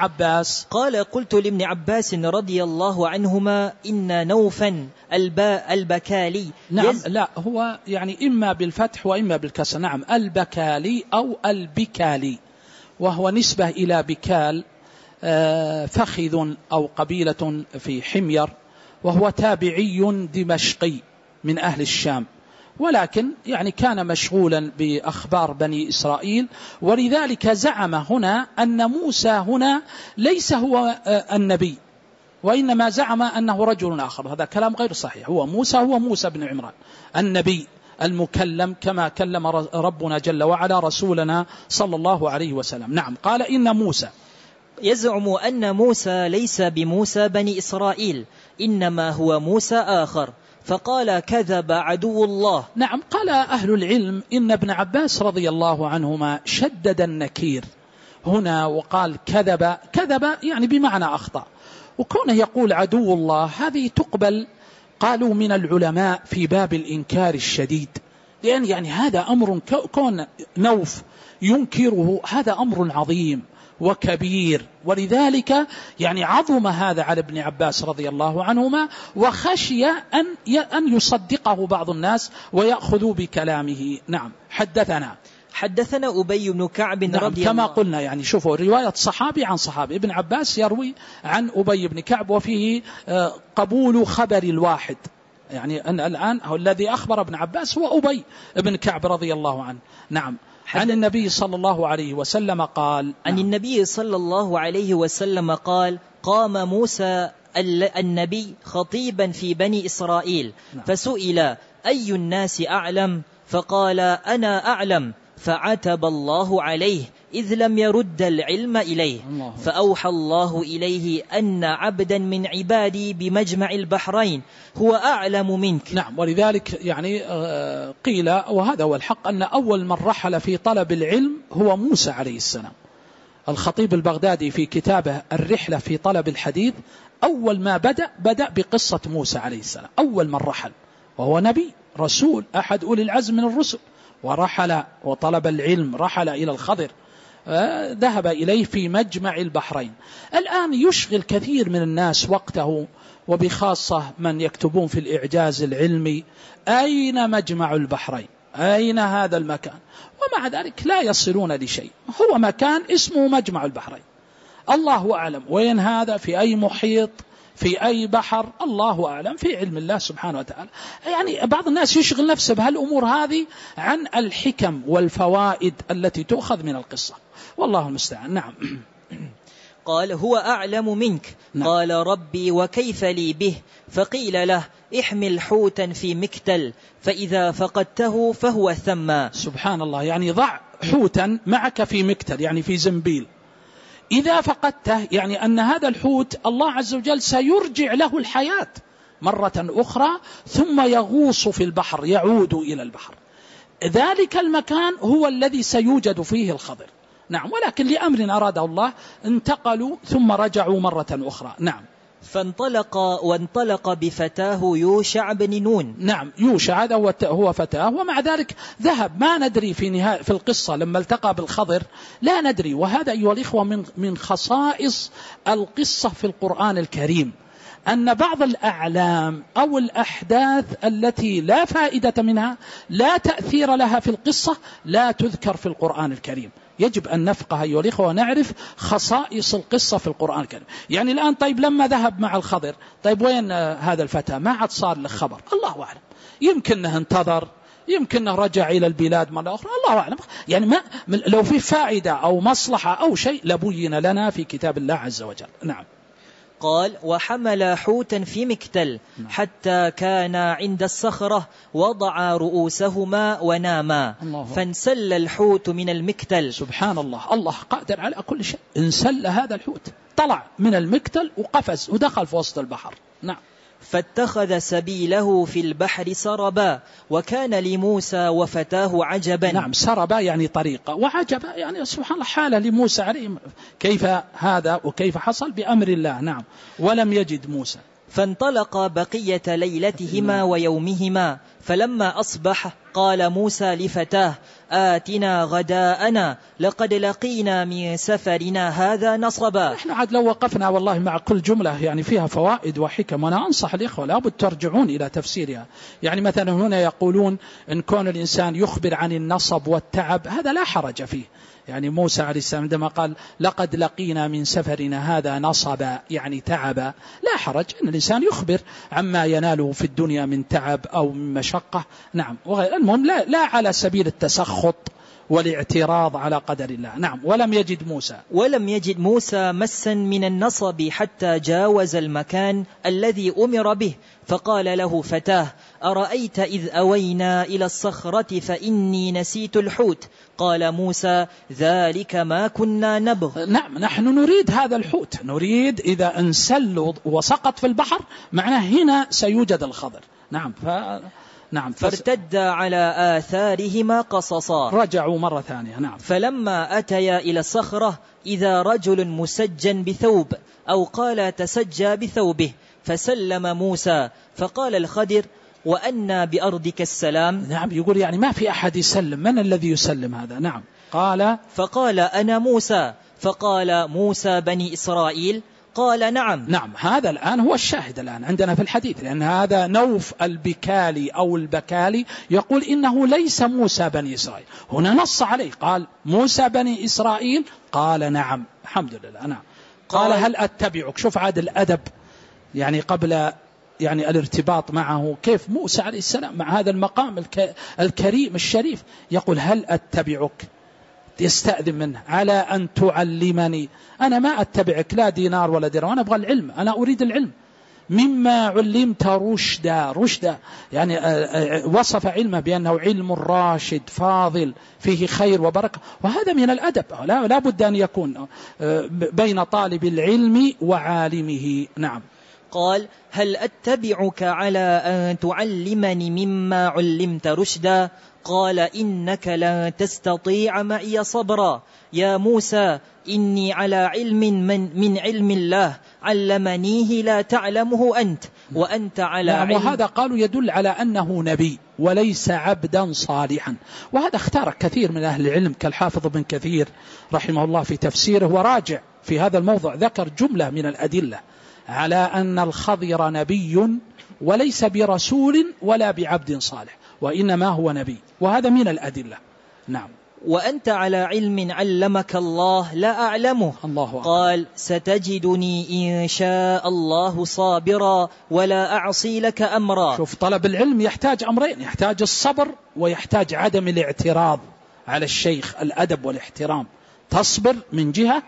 S1: لابن عباس رضي الله عنهما إن نوفا البكالي. نعم. لا، هو يعني إما بالفتح وإما بالكسر. نعم. البكالي أو البكالي، وهو نسبة إلى بكال فخذ أو قبيلة في حمير، وهو تابعي دمشقي من أهل الشام، ولكن يعني كان مشغولا بأخبار بني إسرائيل، ولذلك زعم هنا أن موسى هنا ليس هو النبي، وإنما زعم أنه رجل آخر. هذا كلام غير صحيح. هو موسى بن عمران النبي المكلم كما كلم ربنا جل وعلا رسولنا صلى الله عليه وسلم. نعم. قال إن موسى
S2: يزعم أن موسى ليس بموسى بني إسرائيل، إنما هو موسى آخر، فقال كذب عدو الله.
S1: نعم. قال أهل العلم إن ابن عباس رضي الله عنهما شدد النكير هنا وقال كذب يعني بمعنى أخطأ، وكونه يقول عدو الله هذه تقبل قالوا من العلماء في باب الإنكار الشديد، لأن يعني هذا أمر كون نوف ينكره هذا أمر عظيم، وكبير. ولذلك يعني عظم هذا على ابن عباس رضي الله عنهما، وخشي أن يصدقه بعض الناس ويأخذوا بكلامه. نعم. حدثنا
S2: أبي بن كعب
S1: نعم
S2: رضي
S1: كما
S2: الله
S1: قلنا، يعني شوفوا رواية صحابي عن صحابي. ابن عباس يروي عن أبي بن كعب، وفيه قبول خبر الواحد، يعني أن الآن هو الذي أخبر ابن عباس هو أبي بن كعب رضي الله عنه. نعم. عن النبي صلى الله عليه وسلم قال،
S2: عن النبي صلى الله عليه وسلم قال: قام موسى النبي خطيبا في بني إسرائيل، فسئل: أي الناس أعلم؟ فقال: أنا أعلم. فعتب الله عليه إذ لم يرد العلم إليه، فأوحى الله إليه أن عبدا من عبادي بمجمع البحرين هو أعلم منك.
S1: نعم. ولذلك يعني قيل، وهذا هو الحق، أن أول من رحل في طلب العلم هو موسى عليه السلام. الخطيب البغدادي في كتابه الرحلة في طلب الحديث أول ما بدأ بقصة موسى عليه السلام، أول من رحل، وهو نبي رسول أحد أولي العزم من الرسل، ورحل وطلب العلم، رحل إلى الخضر، ذهب إليه في مجمع البحرين. الآن يشغل كثير من الناس وقته، وبخاصة من يكتبون في الإعجاز العلمي: أين مجمع البحرين؟ أين هذا المكان؟ ومع ذلك لا يصلون لشيء. هو مكان اسمه مجمع البحرين، الله أعلم وين هذا، في أي محيط، في أي بحر، الله أعلم، في علم الله سبحانه وتعالى. يعني بعض الناس يشغل نفسه بهالأمور هذه عن الحكم والفوائد التي تؤخذ من القصة، والله المستعان. نعم.
S2: قال: هو أعلم منك. نعم. قال: ربي وكيف لي به؟ فقيل له: احمل حوتا في مكتل، فإذا فقدته فهو ثم.
S1: سبحان الله. يعني ضع حوتا معك في مكتل، يعني في زنبيل، إذا فقدته يعني أن هذا الحوت الله عز وجل سيرجع له الحياة مرة أخرى، ثم يغوص في البحر، يعود إلى البحر. ذلك المكان هو الذي سيوجد فيه الخضر. نعم. ولكن لأمر أراده الله انتقلوا ثم رجعوا مرة أخرى. نعم.
S2: وانطلق بفتاه يوشع بن نون.
S1: نعم. يوشع هذا هو فتاه، ومع ذلك ذهب، ما ندري في القصة لما التقى بالخضر، لا ندري. وهذا أيها الإخوة من خصائص القصة في القرآن الكريم، أن بعض الأعلام أو الأحداث التي لا فائدة منها، لا تأثير لها في القصة، لا تذكر في القرآن الكريم. يجب أن نفقه أيها الإخوة ونعرف خصائص القصة في القرآن الكريم. يعني الآن طيب لما ذهب مع الخضر، طيب وين هذا الفتى؟ ما عاد صار له خبر، الله أعلم. يمكنه انتظر، يمكنه رجع إلى البلاد مرة أخرى، الله أعلم. يعني لو في فائدة أو مصلحة أو شيء لبين لنا في كتاب الله عز وجل. نعم.
S2: قال: وحمل حوتا في مكتل حتى كان عند الصخرة، وضع رؤوسهما وناما، فانسل الحوت من المكتل.
S1: سبحان الله. الله قادر على كل شيء. انسل هذا الحوت، طلع من المكتل وقفز ودخل في وسط البحر. نعم.
S2: فاتخذ سبيله في البحر سربا، وكان لموسى وفتاه عجبا.
S1: نعم. سربا يعني طريقة، وعجبا يعني سبحان الله حالة لموسى عليه، كيف هذا وكيف حصل؟ بأمر الله. نعم. ولم يجد موسى.
S2: فانطلق بقية ليلتهما ويومهما، فلما أصبح قال موسى لفتاه: آتنا غداءنا لقد لقينا من سفرنا هذا نصبا.
S1: نحن عاد لو وقفنا والله مع كل جملة يعني فيها فوائد وحكم، وأنا أنصح الإخوة لابد ترجعون إلى تفسيرها. يعني مثلا هنا يقولون إن كون الإنسان يخبر عن النصب والتعب هذا لا حرج فيه. يعني موسى عليه السلام عندما قال لقد لقينا من سفرنا هذا نصبا يعني تعبا، لا حرج أن الإنسان يخبر عما يناله في الدنيا من تعب أو من مشقة. نعم. المهم لا على سبيل التسخط والاعتراض على قدر الله. نعم. ولم يجد موسى
S2: مسا من النصب حتى جاوز المكان الذي أمر به، فقال له فتاه: أرأيت إذ أوينا إلى الصخرة فإني نسيت الحوت؟ قال موسى: ذلك ما كنا نبغ.
S1: نعم. نحن نريد هذا الحوت، نريد إذا انسل وسقط في البحر معناه هنا سيوجد الخضر. نعم. نعم.
S2: فارتد على آثارهما قصصا،
S1: رجعوا مرة ثانية. نعم.
S2: فلما أتيا إلى الصخرة إذا رجل مسجن بثوب، أو قال تسجى بثوبه، فسلم موسى. فقال الخضر: وأنى بأرضك السلام.
S1: نعم. يقول يعني ما في أحد يسلم، من الذي يسلم هذا؟ نعم. فقال:
S2: أنا موسى. فقال موسى بني إسرائيل؟ قال نعم.
S1: نعم، هذا الآن هو الشاهد الآن عندنا في الحديث، لأن هذا نوف البكالي أو البكالي يقول إنه ليس موسى بني إسرائيل، هنا نص عليه قال موسى بني إسرائيل، قال نعم. الحمد لله. نعم. قال هل أتبعك؟ شوف عاد الأدب يعني قبل يعني الارتباط معه، كيف موسى عليه السلام مع هذا المقام الكريم الشريف يقول هل أتبعك، يستأذن منه على أن تعلمني. أنا ما أتبعك لا دينار ولا درهم، أنا أبغى العلم، أنا أريد العلم مما علمت رشدا يعني وصف علمه بأنه علم راشد فاضل فيه خير وبركة، وهذا من الأدب لا بد أن يكون بين طالب العلم وعالمه. نعم.
S2: قال هل أتبعك على أن تعلمني مما علمت رشدا؟ قال إنك لن تستطيع معي صبرا يا موسى، إني على علم من علم الله علمنيه لا تعلمه أنت، وأنت على علم.
S1: وهذا قالوا يدل على أنه نبي وليس عبدا صالحا، وهذا اختار كثير من أهل العلم كالحافظ بن كثير رحمه الله في تفسيره، وراجع في هذا الموضوع ذكر جملة من الأدلة على أن الخضر نبي وليس برسول ولا بعبد صالح، وإنما هو نبي، وهذا من الأدلة. نعم.
S2: وأنت على علم علمك الله لا أعلمه.
S1: الله.
S2: قال ستجدني إن شاء الله صابرا ولا أعصي لك أمرا.
S1: شوف طلب العلم يحتاج أمرين، يحتاج الصبر ويحتاج عدم الاعتراض على الشيخ، الأدب والاحترام، تصبر من جهة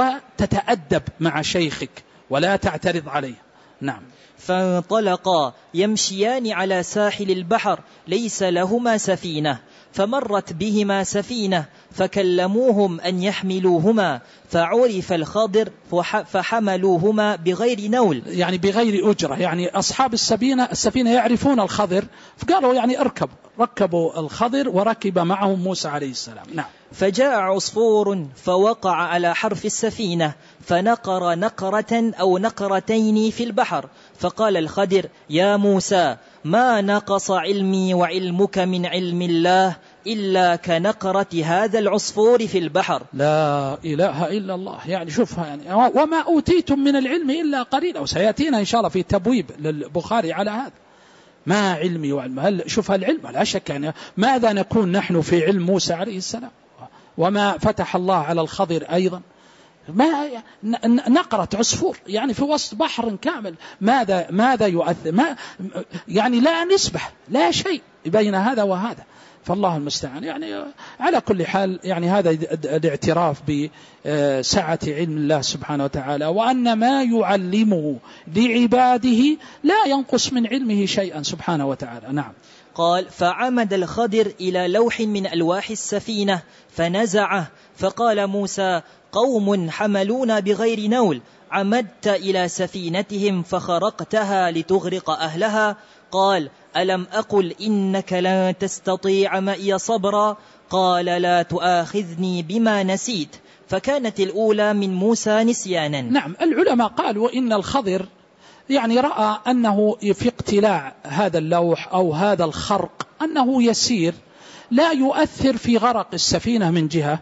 S1: وتتأدب مع شيخك ولا تعترض عليه. نعم.
S2: فانطلقا يمشيان على ساحل البحر ليس لهما سفينة، فمرت بهما سفينة فكلموهم أن يحملوهما، فعرف الخضر فحملوهما بغير نول،
S1: يعني بغير أجرة، يعني أصحاب السفينة يعرفون الخضر فقالوا يعني ركبوا الخضر وركب معهم موسى عليه السلام. نعم.
S2: فجاء عصفور فوقع على حرف السفينة فنقر نقرة أو نقرتين في البحر، فقال الخضر يا موسى ما نقص علمي وعلمك من علم الله إلا كنقرة هذا العصفور في البحر.
S1: لا إله إلا الله. يعني شوفها، يعني وما أوتيتم من العلم إلا قليلا، وسيأتينا إن شاء الله في تبويب للبخاري على هذا، ما علمي وعلم. هل شوف العلم لا شك يعني ماذا نكون نحن في علم موسى عليه السلام، وما فتح الله على الخضر أيضا، ما نقرة عصفور يعني في وسط بحر كامل، ماذا يؤثر؟ يعني لا نسبح لا شيء بين هذا وهذا، فالله المستعان. يعني على كل حال يعني هذا الاعتراف بسعة علم الله سبحانه وتعالى، وأن ما يعلمه لعباده لا ينقص من علمه شيئا سبحانه وتعالى. نعم.
S2: قال فعمد الخضر إلى لوح من ألواح السفينة فنزعه، فقال موسى قوم حملونا بغير نول، عمدت إلى سفينتهم فخرقتها لتغرق أهلها. قال ألم أقل إنك لن تستطيع معي صبرا؟ قال لا تؤاخذني بما نسيت، فكانت الأولى من موسى نسيانا.
S1: نعم. العلماء قالوا إن الخضر يعني رأى أنه في اقتلاع هذا اللوح أو هذا الخرق أنه يسير لا يؤثر في غرق السفينة من جهة،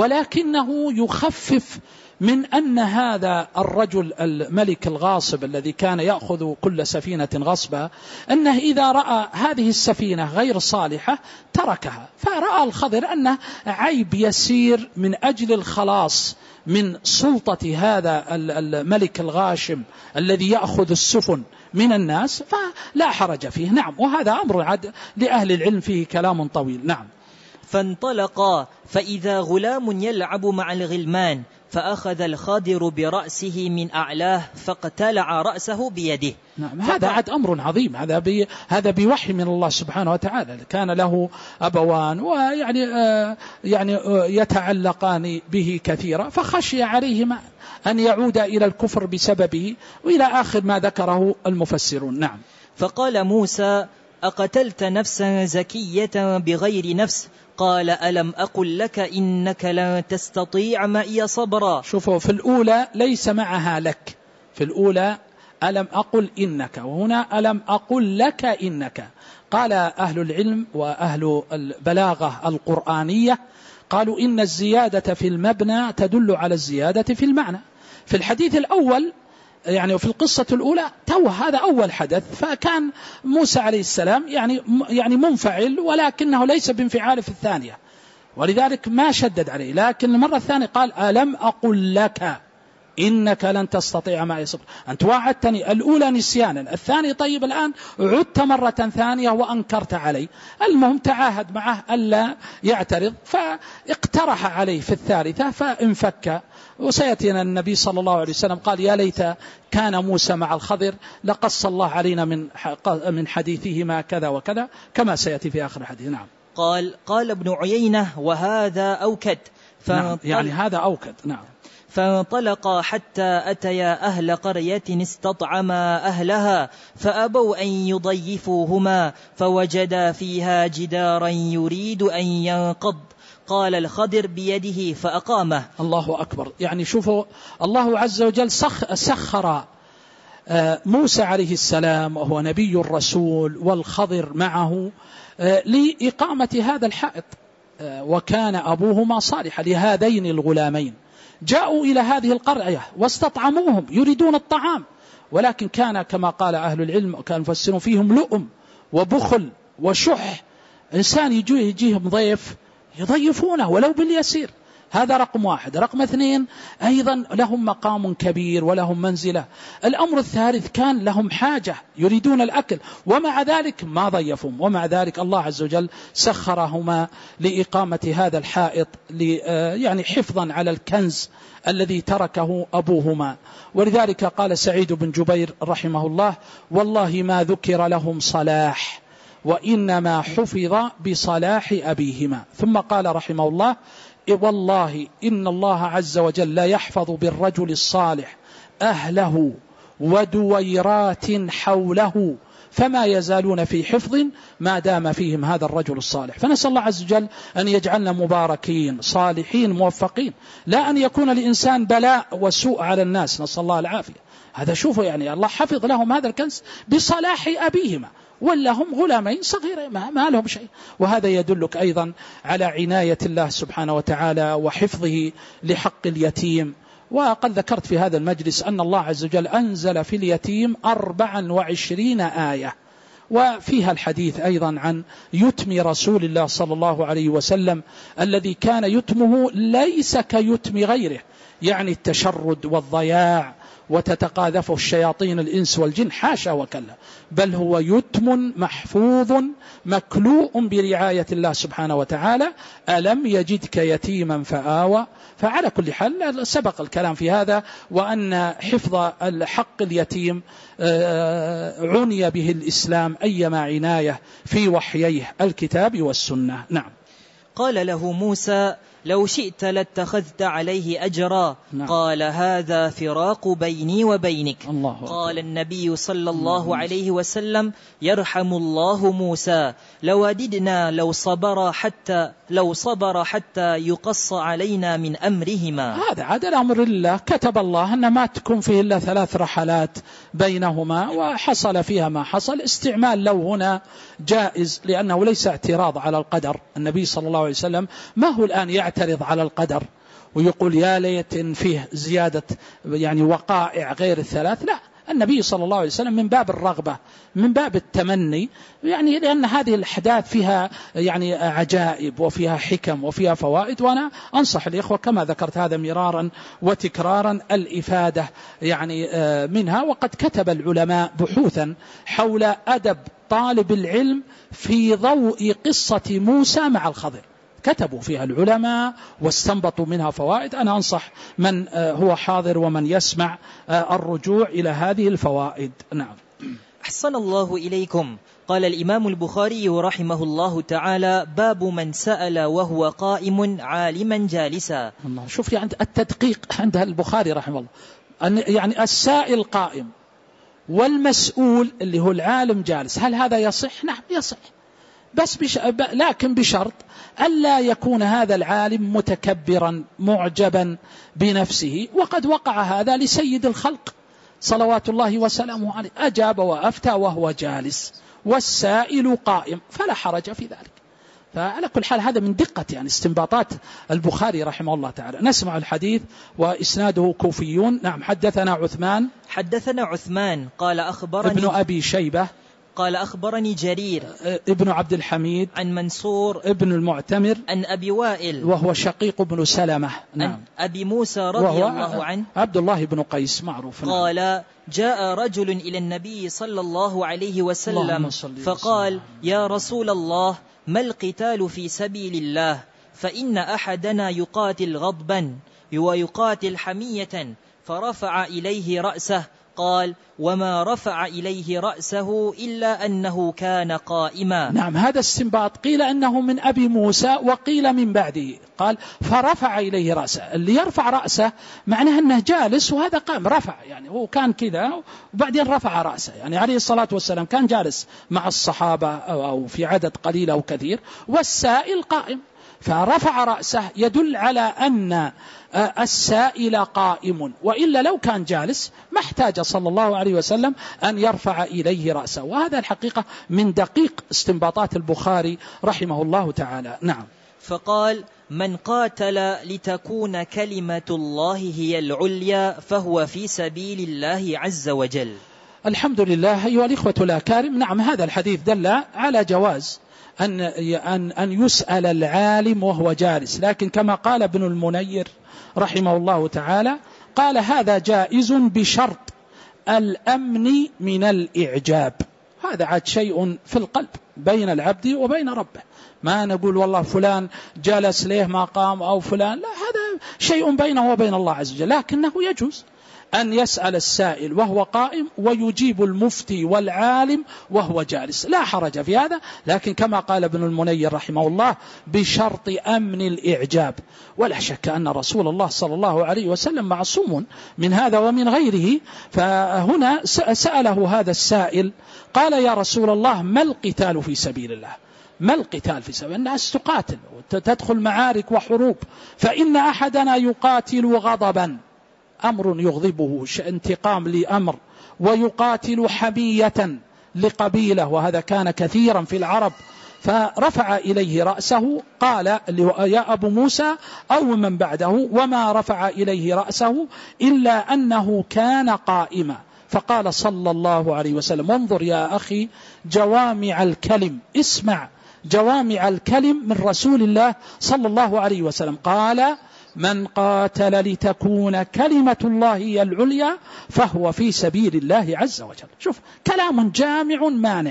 S1: ولكنه يخفف من أن هذا الرجل الملك الغاصب الذي كان يأخذ كل سفينة غصبا، أنه إذا رأى هذه السفينة غير صالحة تركها، فرأى الخضر أنه عيب يسير من أجل الخلاص من سلطة هذا الملك الغاشم الذي يأخذ السفن من الناس، فلا حرج فيه. نعم. وهذا أمر عد لأهل العلم فيه كلام طويل. نعم.
S2: فانطلقا فإذا غلام يلعب مع الغلمان، فأخذ الخضر برأسه من أعلاه فاقتلع رأسه بيده.
S1: نعم. هذا عد أمر عظيم، هذا بوحي من الله سبحانه وتعالى، كان له أبوان ويعني يتعلقان به كثيرا، فخشي عليهما أن يعود إلى الكفر بسببه، وإلى آخر ما ذكره المفسرون. نعم.
S2: فقال موسى أقتلت نفسا زكية بغير نفس؟ قال ألم أقل لك إنك لن تستطيع معي صبرا.
S1: شوفوا في الأولى ليس معها لك، في الأولى ألم أقل إنك، وهنا ألم أقل لك إنك. قال أهل العلم وأهل البلاغة القرآنية قالوا إن الزيادة في المبنى تدل على الزيادة في المعنى. في الحديث الأول يعني في القصة الأولى هذا أول حدث، فكان موسى عليه السلام يعني منفعل، ولكنه ليس بانفعال في الثانية، ولذلك ما شدد عليه. لكن المرة الثانية قال ألم أقل لك إنك لن تستطيع معي صبرا، أنت وعدتني. الأولى نسيانا، الثاني طيب الآن عدت مرة ثانية وأنكرت علي. المهم تعاهد معه ألا يعترض، فاقترح عليه في الثالثة فانفك. وسيأتينا النبي صلى الله عليه وسلم قال يا ليت كان موسى مع الخضر لقص الله علينا من حديثهما كذا وكذا، كما سيأتي في آخر الحديث. نعم.
S2: قال ابن عيينة وهذا أوكد.
S1: نعم يعني هذا أوكد. نعم.
S2: فانطلقا حتى أتيا أهل قرية استطعما أهلها فأبوا أن يضيفوهما فوجدا فيها جدارا يريد أن ينقض، قال الخضر بيده فأقامه.
S1: الله أكبر. يعني شوفوا الله عز وجل سخر موسى عليه السلام وهو نبي الرسول والخضر معه لإقامة هذا الحائط، وكان أبوهما صالحا لهذين الغلامين. جاءوا إلى هذه القرية واستطعموهم يريدون الطعام، ولكن كان كما قال أهل العلم كان يفسرون فيهم لؤم وبخل وشح. إنسان يجيهم ضيف يضيفونه ولو باليسير، هذا رقم واحد. رقم اثنين أيضا لهم مقام كبير ولهم منزلة. الأمر الثالث كان لهم حاجة يريدون الأكل، ومع ذلك ما ضيفهم، ومع ذلك الله عز وجل سخرهما لإقامة هذا الحائط يعني حفظا على الكنز الذي تركه أبوهما. ولذلك قال سعيد بن جبير رحمه الله والله ما ذكر لهم صلاح وإنما حفظ بصلاح أبيهما. ثم قال رحمه الله والله إن الله عز وجل لا يحفظ بالرجل الصالح أهله ودويرات حوله فما يزالون في حفظ ما دام فيهم هذا الرجل الصالح. فنسأل الله عز وجل أن يجعلنا مباركين صالحين موفقين، لا أن يكون الإنسان بلاء وسوء على الناس، نسأل الله العافية. هذا شوفوا يعني الله حفظ لهم هذا الكنز بصلاح أبيهما، ولا هم غلامين صغيرين ما لهم شيء. وهذا يدلك أيضا على عناية الله سبحانه وتعالى وحفظه لحق اليتيم. وقد ذكرت في هذا المجلس أن الله عز وجل أنزل في اليتيم 24 آية، وفيها الحديث أيضا عن يتم رسول الله صلى الله عليه وسلم الذي كان يتمه ليس كيتم غيره، يعني التشرد والضياع وتتقاذفه الشياطين الإنس والجن، حاشا وكلا، بل هو يتم محفوظ مكلوء برعاية الله سبحانه وتعالى. ألم يجدك يتيما فآوى. فعلى كل حال سبق الكلام في هذا، وأن حفظ الحق اليتيم عني به الإسلام أيما عناية في وحييه الكتاب والسنة. نعم.
S2: قال له موسى لو شئت لاتخذت عليه أجرا. نعم. قال هذا فراق بيني وبينك. قال النبي صلى الله عليه وسلم يرحم الله موسى لوددنا لو صبر حتى يقص علينا من أمرهما.
S1: هذا عدل أمر الله، كتب الله أن ما تكون فيه إلا 3 رحلات بينهما، وحصل فيها ما حصل. استعمال لو هنا جائز لأنه ليس اعتراض على القدر. النبي صلى الله عليه وسلم ما هو الآن يعترض على القدر ويقول يا ليت فيه زيادة يعني وقائع غير الثلاث، لا. النبي صلى الله عليه وسلم من باب الرغبة، من باب التمني، يعني لأن هذه الأحداث فيها يعني عجائب وفيها حكم وفيها فوائد. وأنا أنصح الإخوة كما ذكرت هذا مرارا وتكرارا الإفادة يعني منها. وقد كتب العلماء بحوثا حول أدب طالب العلم في ضوء قصة موسى مع الخضر، كتبوا فيها العلماء واستنبطوا منها فوائد. أنا أنصح من هو حاضر ومن يسمع الرجوع إلى هذه الفوائد. نعم.
S2: أحسن الله إليكم. قال الإمام البخاري رحمه الله تعالى باب من سأل وهو قائم عالما جالسا.
S1: الله. شوف يعني التدقيق عند البخاري رحمه الله، يعني السائل قائم والمسؤول اللي هو العالم جالس، هل هذا يصح؟ نعم يصح، بس لكن بشرط ألا يكون هذا العالم متكبرا معجبا بنفسه. وقد وقع هذا لسيد الخلق صلوات الله وسلامه عليه، أجاب وأفتى وهو جالس والسائل قائم، فلا حرج في ذلك. فعلى كل حال هذا من دقة يعني استنباطات البخاري رحمه الله تعالى. نسمع الحديث وإسناده كوفيون. نعم. حدثنا عثمان قال أخبرني ابن أبي شيبة
S2: قال أخبرني جرير
S1: ابن عبد الحميد
S2: عن منصور
S1: ابن المعتمر
S2: عن أبي وائل
S1: وهو شقيق بن سلمة.
S2: نعم. عن أبي موسى رضي الله عنه
S1: عبد الله بن قيس معروف.
S2: قال جاء رجل إلى النبي صلى الله عليه وسلم فقال يا رسول الله ما القتال في سبيل الله فإن أحدنا يقاتل غضبا ويقاتل حمية فرفع إليه رأسه قال وما رفع إليه رأسه إلا أنه كان قائما.
S1: نعم. هذا استنباط قيل أنه من أبي موسى وقيل من بعده. قال فرفع إليه رأسه. اللي يرفع رأسه معناه أنه جالس وهذا قام رفع يعني هو كان كذا وبعدين رفع رأسه يعني عليه الصلاة والسلام كان جالس مع الصحابة أو في عدد قليل أو كثير والسائل قائم فرفع رأسه يدل على أن السائل قائم وإلا لو كان جالس ما احتاج صلى الله عليه وسلم أن يرفع إليه رأسه. وهذا الحقيقة من دقيق استنباطات البخاري رحمه الله تعالى. نعم.
S2: فقال من قاتل لتكون كلمة الله هي العليا فهو في سبيل الله عز وجل.
S1: الحمد لله. أيها الإخوة الأكارم. نعم. هذا الحديث دل على جواز أن يسأل العالم وهو جالس، لكن كما قال ابن المنير رحمه الله تعالى قال هذا جائز بشرط الأمن من الإعجاب. هذا عاد شيء في القلب بين العبد وبين ربه، ما نقول والله فلان جلس ليه ما قام أو فلان، لا، هذا شيء بينه وبين الله عز وجل، لكنه يجوز أن يسأل السائل وهو قائم ويجيب المفتي والعالم وهو جالس، لا حرج في هذا، لكن كما قال ابن المنير رحمه الله بشرط أمن الإعجاب. ولا شك أن رسول الله صلى الله عليه وسلم معصوم من هذا ومن غيره. فهنا سأله هذا السائل قال يا رسول الله ما القتال في سبيل الله؟ ما القتال في سبيل؟ الناس تقاتل وتدخل معارك وحروب، فإن أحدنا يقاتل غضبا، أمر يغضبه، انتقام لأمر، ويقاتل حمية لقبيلة، وهذا كان كثيرا في العرب. فرفع إليه رأسه قال يا أبو موسى أو من بعده وما رفع إليه رأسه إلا أنه كان قائما. فقال صلى الله عليه وسلم، وانظر يا أخي جوامع الكلم، اسمع جوامع الكلم من رسول الله صلى الله عليه وسلم، قال من قاتل لتكون كلمة الله هي العليا فهو في سبيل الله عز وجل. شوف كلام جامع مانع،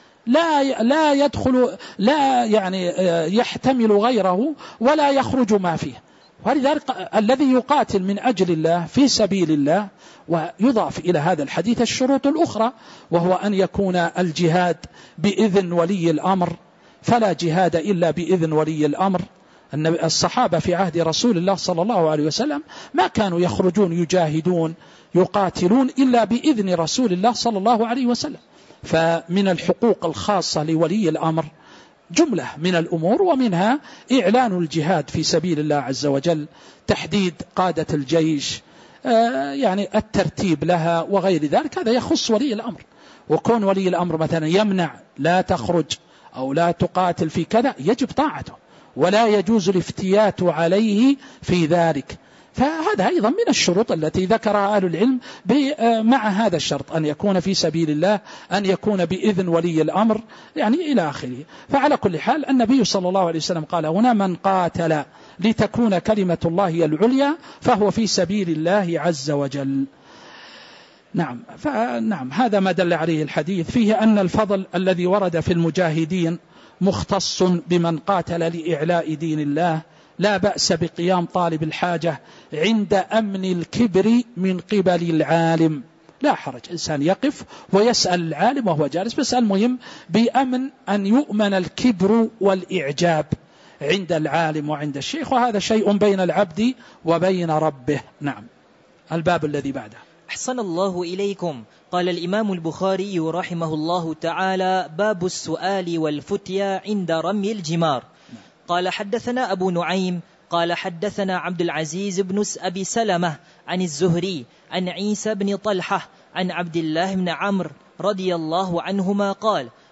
S1: لا يدخل، لا يعني يحتمل غيره ولا يخرج ما فيه. ولذلك الذي يقاتل من أجل الله في سبيل الله، ويضاف إلى هذا الحديث الشروط الأخرى، وهو أن يكون الجهاد بإذن ولي الأمر، فلا جهاد إلا بإذن ولي الأمر. أن الصحابة في عهد رسول الله صلى الله عليه وسلم ما كانوا يخرجون يجاهدون يقاتلون إلا بإذن رسول الله صلى الله عليه وسلم. فمن الحقوق الخاصة لولي الأمر جملة من الأمور، ومنها إعلان الجهاد في سبيل الله عز وجل، تحديد قادة الجيش، يعني الترتيب لها وغير ذلك، هذا يخص ولي الأمر. وكون ولي الأمر مثلا يمنع لا تخرج أو لا تقاتل في كذا يجب طاعته، ولا يجوز الافتيات عليه في ذلك. فهذا أيضا من الشروط التي ذكرها أهل العلم مع هذا الشرط، أن يكون في سبيل الله، أن يكون بإذن ولي الأمر، يعني إلى آخره. فعلى كل حال النبي صلى الله عليه وسلم قال هنا من قاتل لتكون كلمة الله هي العليا فهو في سبيل الله عز وجل. نعم هذا ما دل عليه الحديث، فيه أن الفضل الذي ورد في المجاهدين مختص بمن قاتل لإعلاء دين الله، لا بأس بقيام طالب الحاجة عند أمن الكبر من قبل العالم، لا حرج، إنسان يقف ويسأل العالم وهو جالس، بس المهم بأمن أن يؤمن الكبر والإعجاب عند العالم وعند الشيخ، وهذا شيء بين العبد وبين ربه. نعم. الباب الذي بعده.
S2: أحسن الله إليكم. قال الإمام البخاري رحمه الله تعالى باب السؤال والفتيا عند رمي الجمار. قال حدثنا أبو نعيم قال حدثنا عبد العزيز بن أبي سلمة عن الزهري عن عيسى بن طلحة عن عبد الله بن عمرو رضي الله عنهما قال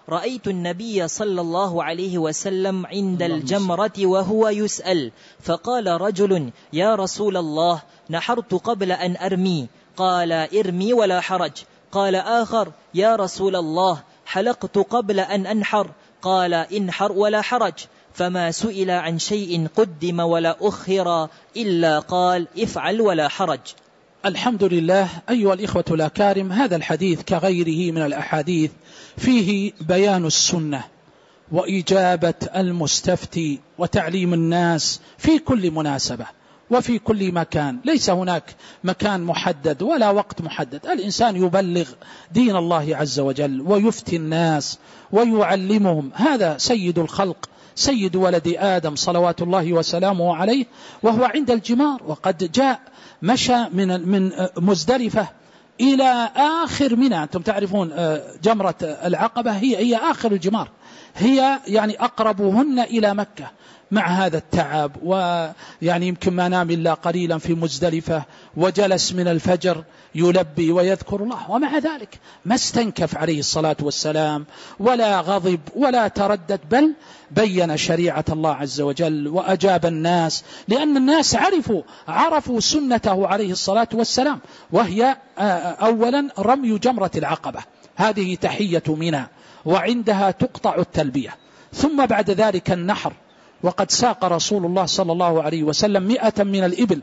S2: رأيت النبي صلى الله عليه وسلم عند الجمرة وهو يسأل، فقال رجل: يا رسول الله، نحرت قبل أن أرمي. قال: ارمي ولا حرج. قال آخر: يا رسول الله، حلقت قبل أن أنحر. قال: انحر ولا حرج. فما سئل عن شيء قدم ولا أخر إلا قال: افعل ولا حرج.
S1: الحمد لله. أيها الإخوة الأكارم، هذا الحديث كغيره من الأحاديث فيه بيان السنة وإجابة المستفتي وتعليم الناس في كل مناسبة وفي كل مكان. ليس هناك مكان محدد ولا وقت محدد، الإنسان يبلغ دين الله عز وجل ويفتي الناس ويعلمهم. هذا سيد الخلق، سيد ولد آدم صلوات الله وسلامه عليه، وهو عند الجمار، وقد جاء مشى من مزدلفة إلى آخر منى. أنتم تعرفون جمرة العقبة هي آخر الجمار، هي يعني أقربهن إلى مكة. مع هذا التعب ويعني يمكن ما نام إلا قليلا في مزدلفة، وجلس من الفجر يلبي ويذكر الله، ومع ذلك ما استنكف عليه الصلاة والسلام ولا غضب ولا تردد، بل بين شريعة الله عز وجل وأجاب الناس، لأن الناس عرفوا سنته عليه الصلاة والسلام، وهي أولا رمي جمرة العقبة، هذه تحية منى، وعندها تقطع التلبية، ثم بعد ذلك النحر. وقد ساق رسول الله صلى الله عليه وسلم 100 من الإبل،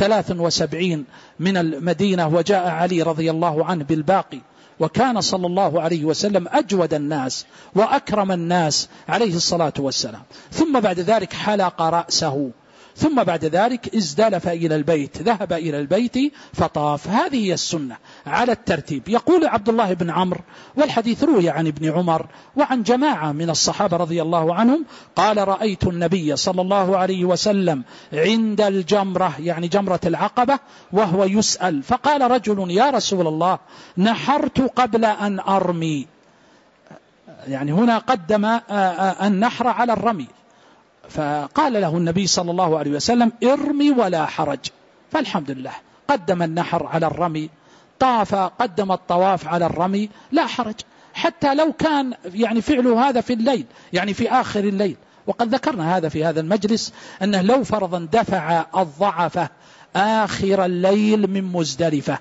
S1: 73 من المدينة، وجاء علي رضي الله عنه بالباقي. وكان صلى الله عليه وسلم أجود الناس وأكرم الناس عليه الصلاة والسلام. ثم بعد ذلك حلق رأسه، ثم بعد ذلك ازدلف إلى البيت، ذهب إلى البيت فطاف. هذه هي السنة على الترتيب. يقول عبد الله بن عمرو، والحديث روي عن ابن عمر وعن جماعة من الصحابة رضي الله عنهم، قال: رأيت النبي صلى الله عليه وسلم عند الجمرة، يعني جمرة العقبة، وهو يسأل، فقال رجل: يا رسول الله، نحرت قبل أن أرمي. يعني هنا قدم النحر على الرمي، فقال له النبي صلى الله عليه وسلم: ارمي ولا حرج. فالحمد لله قدم النحر على الرمي، طاف، قدم الطواف على الرمي، لا حرج، حتى لو كان يعني فعله هذا في الليل، يعني في آخر الليل. وقد ذكرنا هذا في هذا المجلس، أنه لو فرضا دفع الضعف آخر الليل من مزدلفة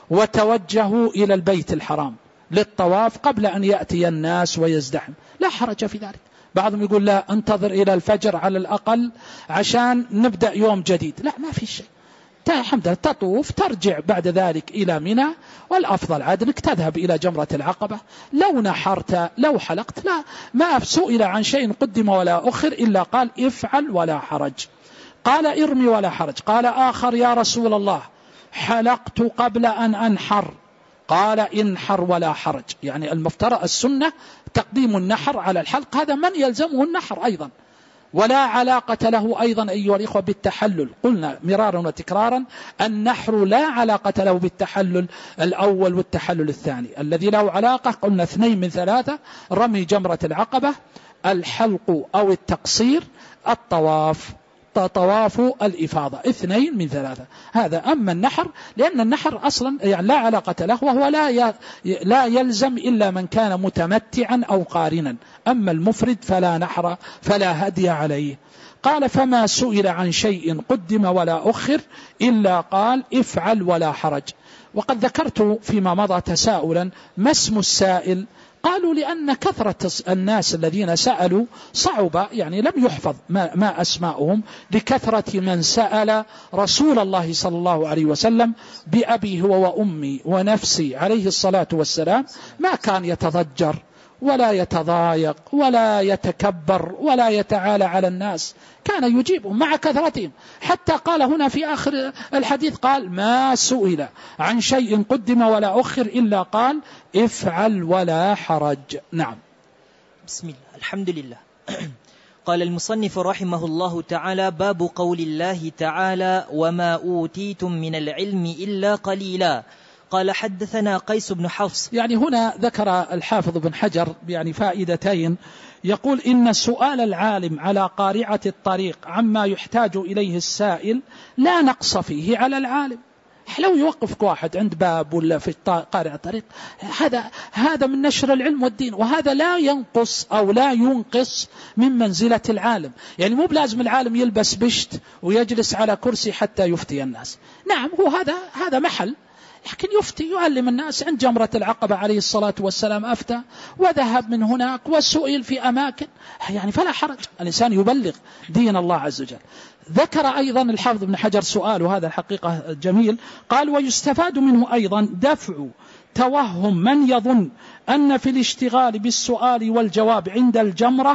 S1: وتوجهوا إلى البيت الحرام للطواف قبل أن يأتي الناس ويزدحم، لا حرج في ذلك. بعضهم يقول: لا، انتظر إلى الفجر على الأقل عشان نبدأ يوم جديد. لا، ما في شيء، الحمد لله تطوف، ترجع بعد ذلك إلى منى، والأفضل عاد أنك تذهب إلى جمرة العقبة. لو نحرت، لو حلقت، لا، ما سئل عن شيء قدم ولا أخر إلا قال: افعل ولا حرج. قال: ارمي ولا حرج. قال آخر: يا رسول الله، حلقت قبل أن أنحر. قال: انحر ولا حرج. يعني المفترض السنة تقديم النحر على الحلق، هذا من يلزمه النحر أيضا، ولا علاقة له أيضا أيها الإخوة بالتحلل. قلنا مرارا وتكرارا: النحر لا علاقة له بالتحلل الأول والتحلل الثاني. الذي له علاقة قلنا 2 من 3: رمي جمرة العقبة، الحلق أو التقصير، الطواف، طواف الإفاضة، 2 من 3 هذا. أما النحر لأن النحر أصلا يعني لا علاقة له، وهو لا يلزم إلا من كان متمتعا أو قارنا. أما المفرد فلا نحر، فلا هدي عليه. قال: فما سئل عن شيء قدم ولا أخر إلا قال: افعل ولا حرج. وقد ذكرت فيما مضى تساؤلا: ما اسم السائل؟ قالوا: لأن كثرة الناس الذين سألوا صعب، يعني لم يحفظ ما أسماؤهم، لكثرة من سأل رسول الله صلى الله عليه وسلم بأبي هو وأمي ونفسي عليه الصلاة والسلام، ما كان يتضجر ولا يتضايق ولا يتكبر ولا يتعالى على الناس، كان يجيبهم مع كثرتهم. حتى قال هنا في آخر الحديث، قال: ما سئل عن شيء قدم ولا أخر إلا قال: افعل ولا حرج. نعم.
S2: بسم الله، الحمد لله. قال المصنف رحمه الله تعالى: باب قول الله تعالى: وما أوتيتم من العلم إلا قليلا. قال: حدثنا قيس بن حفص.
S1: يعني هنا ذكر الحافظ بن حجر يعني فائدتين، يقول: إن سؤال العالم على قارعة الطريق عما يحتاج إليه السائل لا نقص فيه على العالم، لو يوقفك واحد عند باب ولا في قارع الطريق، هذا من نشر العلم والدين، وهذا لا ينقص أو لا ينقص من منزلة العالم. يعني مو بلازم العالم يلبس بشت ويجلس على كرسي حتى يفتي الناس. نعم هو هذا محل، لكن يفتي يعلم الناس. عند جمرة العقبة عليه الصلاة والسلام أفتى، وذهب من هناك وسئل في أماكن، يعني فلا حرج، الإنسان يبلغ دين الله عز وجل. ذكر أيضا الحافظ ابن حجر سؤال، وهذا الحقيقة جميل، قال: ويستفاد منه أيضا دفع توهم من يظن أن في الاشتغال بالسؤال والجواب عند الجمرة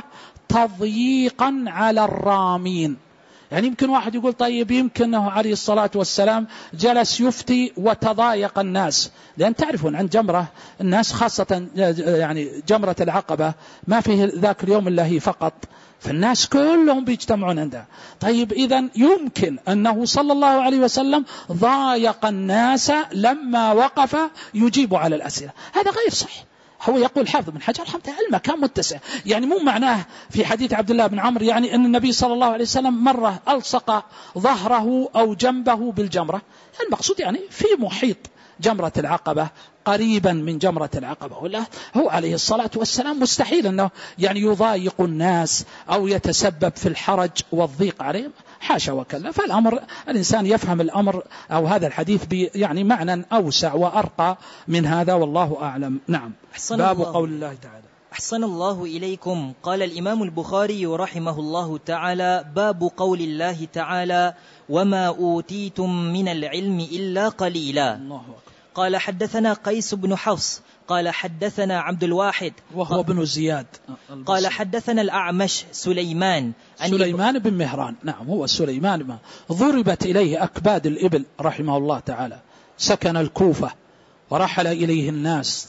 S1: تضييقا على الرامين. يعني يمكن واحد يقول طيب يمكنه عليه الصلاة والسلام جلس يفتي وتضايق الناس، لأن تعرفون عن جمرة الناس خاصة يعني جمرة العقبة ما فيه ذاك اليوم إلا هي فقط، فالناس كلهم بيجتمعون عندها. طيب إذن يمكن أنه صلى الله عليه وسلم ضايق الناس لما وقف يجيب على الأسئلة، هذا غير صحيح. هو يقول حافظ بن حجر الحمد لله المكان متسع، يعني مو معناه في حديث عبد الله بن عمرو يعني أن النبي صلى الله عليه وسلم مرة ألصق ظهره أو جنبه بالجمرة، المقصود يعني في محيط جمرة العقبة قريبا من جمرة العقبة، ولا هو عليه الصلاة والسلام مستحيل أنه يعني يضايق الناس أو يتسبب في الحرج والضيق عليهم، حاشا وكلا. فالأمر الإنسان يفهم الأمر أو هذا الحديث يعني معنى أوسع وأرقى من هذا، والله أعلم. نعم. باب قول الله تعالى.
S2: أحسن الله إليكم. قال الإمام البخاري رحمه الله تعالى: باب قول الله تعالى: وما أوتيتم من العلم إلا قليلا.
S1: الله أكبر.
S2: قال: حدثنا قيس بن حفص قال: حدثنا عبد الواحد
S1: وهو بن زياد
S2: قال: حدثنا الأعمش سليمان
S1: بن مهران. نعم هو سليمان ضربت إليه أكباد الإبل رحمه الله تعالى، سكن الكوفة ورحل إليه الناس،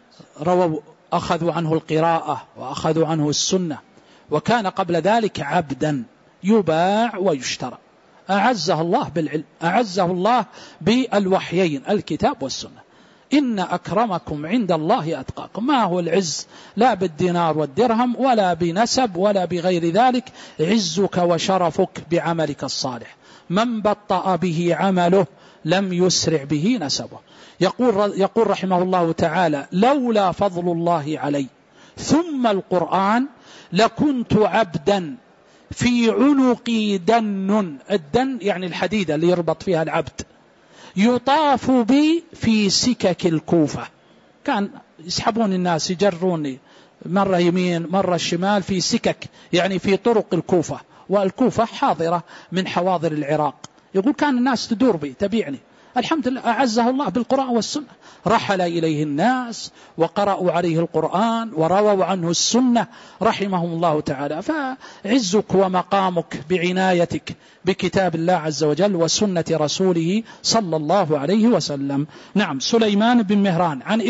S1: أخذوا عنه القراءة وأخذوا عنه السنة، وكان قبل ذلك عبدا يباع ويشترى. أعزه الله بالعلم، أعزه الله بالوحيين الكتاب والسنة. إن أكرمكم عند الله أتقاكم. ما هو العز؟ لا بالدينار والدرهم ولا بنسب ولا بغير ذلك، عزك وشرفك بعملك الصالح. من بطأ به عمله لم يسرع به نسبه. يقول رحمه الله تعالى: لولا فضل الله علي ثم القرآن لكنت عبدا في عنقي دن. الدن يعني الحديدة اللي يربط فيها العبد، يطاف بي في سكك الكوفة. كان يسحبون الناس يجروني مرة يمين مرة شمال في سكك، يعني في طرق الكوفة، والكوفة حاضرة من حواضر العراق. يقول كان الناس تدور بي تبيعني. الحمد لله أعزه الله بالقرآن والسنة، رحل إليه الناس وقرأوا عليه القرآن ورووا عنه السنة رحمهم الله تعالى. فعزك ومقامك بعنايتك بكتاب الله عز وجل وسنة رسوله صلى الله عليه وسلم. نعم. سليمان بن مهران عن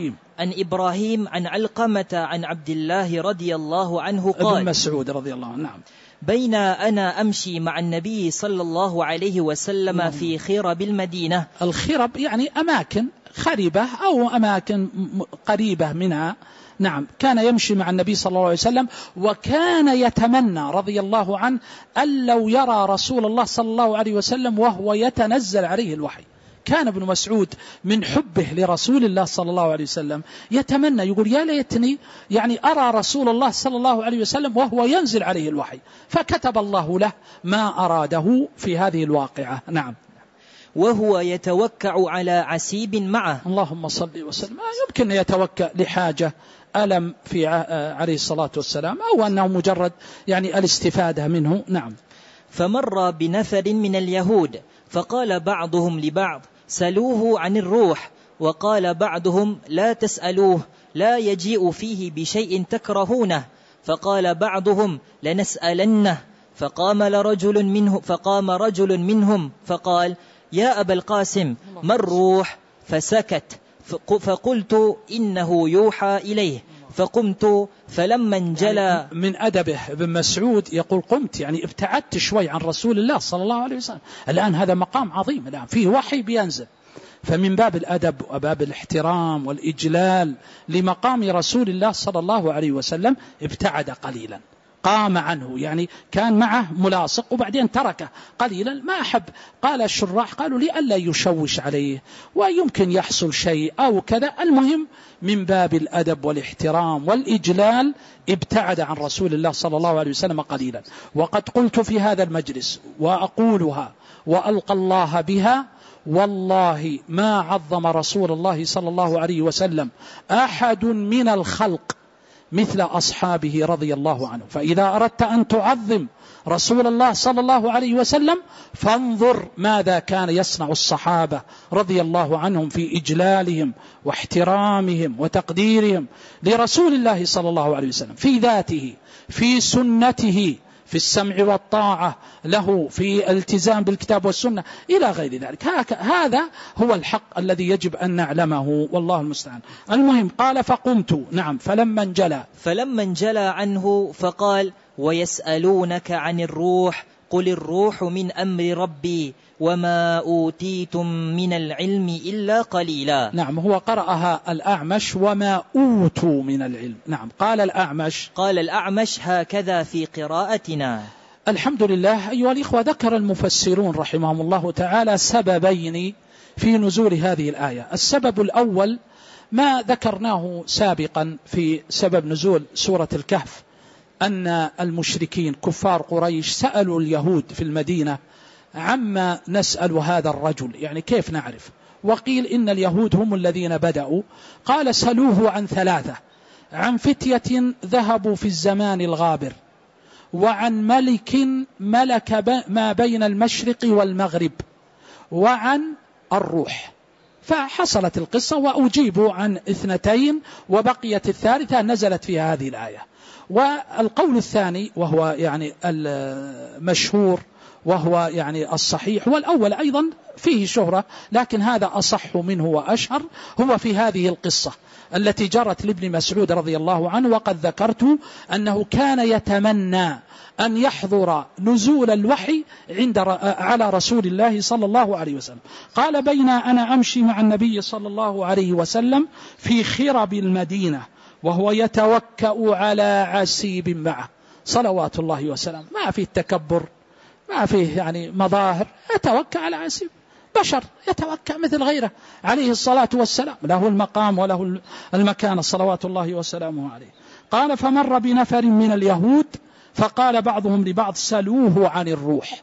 S1: إبراهيم
S2: عن علقمة عن عبد الله رضي الله عنه قال:
S1: ابن مسعود رضي الله عنه. نعم.
S2: بين أنا أمشي مع النبي صلى الله عليه وسلم في خرب المدينة.
S1: الخرب يعني أماكن خريبة أو أماكن قريبة منها. نعم. كان يمشي مع النبي صلى الله عليه وسلم، وكان يتمنى رضي الله عنه أن لو يرى رسول الله صلى الله عليه وسلم وهو يتنزل عليه الوحي. كان ابن مسعود من حبه لرسول الله صلى الله عليه وسلم يتمنى، يقول يا ليتني يعني أرى رسول الله صلى الله عليه وسلم وهو ينزل عليه الوحي، فكتب الله له ما أراده في هذه الواقعة. نعم.
S2: وهو يتوكع على عسيب معه.
S1: اللهم صل وسلم. يمكن يتوكأ لحاجة ألم في عليه الصلاة والسلام، أو أنه مجرد يعني الاستفادة منه. نعم.
S2: فمر بنفر من اليهود فقال بعضهم لبعض: سلوه عن الروح. وقال بعضهم: لا تسألوه، لا يجيء فيه بشيء تكرهونه. فقال بعضهم: لنسألنه. فقام رجل منهم فقال: يا أبا القاسم، ما الروح؟ فسكت. فقلت: إنه يوحى إليه. فقمت فلما انجلى.
S1: يعني من أدبه ابن مسعود يقول قمت، يعني ابتعدت شوي عن رسول الله صلى الله عليه وسلم. الآن هذا مقام عظيم، الآن فيه وحي بينزل، فمن باب الأدب وباب الاحترام والإجلال لمقام رسول الله صلى الله عليه وسلم ابتعد قام عنه، يعني كان معه ملاصق وبعدين تركه قليلا، ما أحب. قال الشراح قالوا لئلا يشوش عليه ويمكن يحصل شيء أو كذا، المهم من باب الأدب والاحترام والإجلال ابتعد عن رسول الله صلى الله عليه وسلم قليلا. وقد قلت في هذا المجلس وأقولها وألقى الله بها: والله ما عظم رسول الله صلى الله عليه وسلم أحد من الخلق مثل أصحابه رضي الله عنه. فإذا أردت أن تعظم رسول الله صلى الله عليه وسلم فانظر ماذا كان يصنع الصحابة رضي الله عنهم في إجلالهم واحترامهم وتقديرهم لرسول الله صلى الله عليه وسلم في ذاته، في سنته، في السمع والطاعة له، في الالتزام بالكتاب والسنة إلى غير ذلك. هذا هو الحق الذي يجب أن نعلمه، والله المستعان. المهم قال: فقمت، نعم، فلما انجلى
S2: عنه فقال: ويسألونك عن الروح قل الروح من أمر ربي وما أوتيتم من العلم إلا قليلا.
S1: نعم، هو قرأها الأعمش: وما أوتوا من العلم. نعم، قال الأعمش
S2: هكذا في قراءتنا.
S1: الحمد لله. أيها الإخوة، ذكر المفسرون رحمهم الله تعالى سببين في نزول هذه الآية. السبب الأول ما ذكرناه سابقا في سبب نزول سورة الكهف، أن المشركين كفار قريش سألوا اليهود في المدينة: عما نسأل هذا الرجل، يعني كيف نعرف؟ وقيل إن اليهود هم الذين بدأوا. قال: سلوه عن ثلاثة: عن فتية ذهبوا في الزمان الغابر، وعن ملك ملك ما بين المشرق والمغرب، وعن الروح. فحصلت القصة وأجيبوا عن 2 وبقيت الثالثة نزلت فيها هذه الآية. والقول الثاني وهو يعني المشهور وهو يعني الصحيح، والأول أيضا فيه شهرة لكن هذا أصح منه وأشهر، هو في هذه القصة التي جرت لابن مسعود رضي الله عنه. وقد ذكرت أنه كان يتمنى أن يحضر نزول الوحي على رسول الله صلى الله عليه وسلم. قال: بين أنا أمشي مع النبي صلى الله عليه وسلم في خرب المدينة وهو يتوكأ على عسيب معه، صلوات الله وسلامه، ما فيه تكبر، ما فيه يعني مظاهر، يتوكأ على عسيب، بشر يتوكأ مثل غيره عليه الصلاة والسلام، له المقام وله المكان صلوات الله وسلامه عليه. قال: فمر بنفر من اليهود فقال بعضهم لبعض: سلوه عن الروح.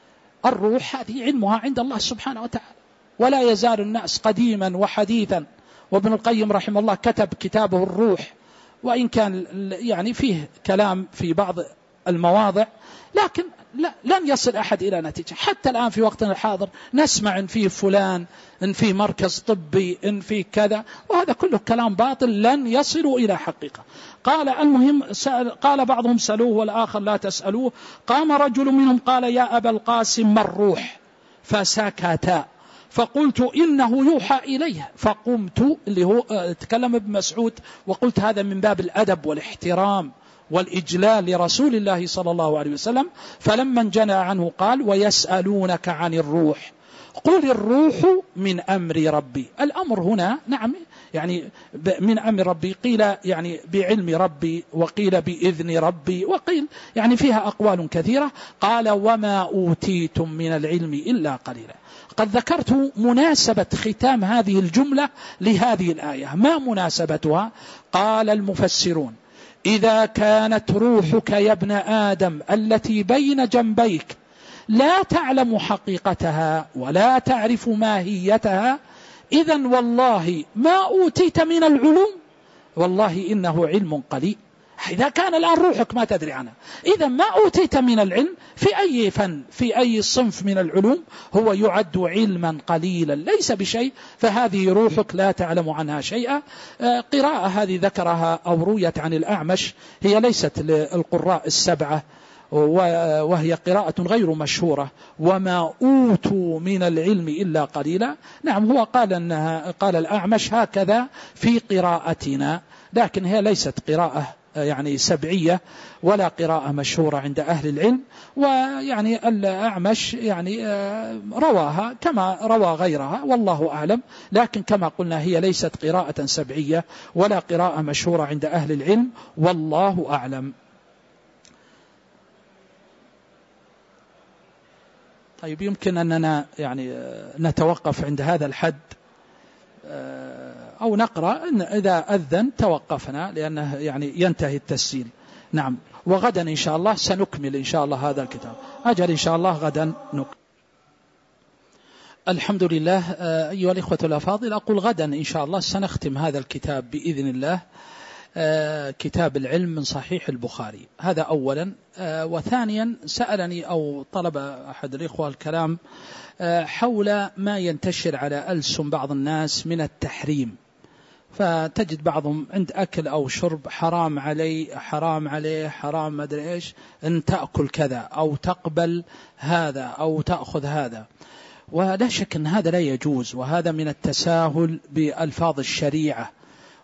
S1: الروح هذه علمها عند الله سبحانه وتعالى، ولا يزال الناس قديما وحديثا. وابن القيم رحمه الله كتب كتابه الروح، وإن كان يعني فيه كلام في بعض المواضع، لكن لن يصل أحد إلى نتيجة. حتى الآن في وقتنا الحاضر نسمع إن فيه فلان، إن فيه مركز طبي، إن فيه كذا، وهذا كله كلام باطل لن يصلوا إلى حقيقة. قال: المهم قال بعضهم: سألوه، والآخر: لا تسألوه. قام رجل منهم قال: يا أبا القاسم ما الروح؟ فسكتا. فقلت: إنه يوحى إليه. فقمت، اللي هو تكلم ابن مسعود، وقلت هذا من باب الأدب والاحترام والإجلال لرسول الله صلى الله عليه وسلم. فلما انجنى عنه قال: ويسألونك عن الروح قل الروح من أمر ربي. الأمر هنا نعم يعني من أمر ربي، قيل يعني بعلم ربي، وقيل بإذن ربي، وقيل يعني فيها أقوال كثيرة. قال: وما أوتيتم من العلم إلا قليلا. قد ذكرت مناسبة ختام هذه الجملة لهذه الآية. ما مناسبتها؟ قال المفسرون: إذا كانت روحك يا ابن آدم التي بين جنبيك لا تعلم حقيقتها ولا تعرف ماهيتها، إذن والله ما أوتيت من العلوم، والله إنه علم قليل. إذا كان الآن روحك ما تدري عنها، إذا ما أوتيت من العلم في أي فن، في أي صنف من العلوم، هو يعد علما قليلا ليس بشيء، فهذه روحك لا تعلم عنها شيئا. قراءة هذه ذكرها أو رويت عن الأعمش، هي ليست للقراء السبعة، وهي قراءة غير مشهورة: وما أوتوا من العلم إلا قليلا. نعم، هو قال الأعمش هكذا في قراءتنا، لكن هي ليست قراءة يعني سبعية ولا قراءة مشهورة عند أهل العلم. ويعني الأعمش يعني رواها كما روى غيرها والله أعلم، لكن كما قلنا هي ليست قراءة سبعية ولا قراءة مشهورة عند أهل العلم والله أعلم. طيب يمكن أننا يعني نتوقف عند هذا الحد أو نقرأ إن إذا أذن توقفنا لأنه يعني ينتهي التسجيل. نعم، وغدا إن شاء الله سنكمل إن شاء الله هذا الكتاب. أجل إن شاء الله غدا نكمل. الحمد لله. أيها الإخوة الأفاضل، أقول غدا إن شاء الله سنختم هذا الكتاب بإذن الله، كتاب العلم من صحيح البخاري. هذا أولا. وثانيا سألني أو طلب أحد الإخوة الكلام حول ما ينتشر على ألسن بعض الناس من التحريم، فتجد بعضهم عند أكل أو شرب حرام عليه حرام عليه حرام ما أدري إيش، أن تأكل كذا أو تقبل هذا أو تأخذ هذا. ولا شك أن هذا لا يجوز، وهذا من التساهل بألفاظ الشريعة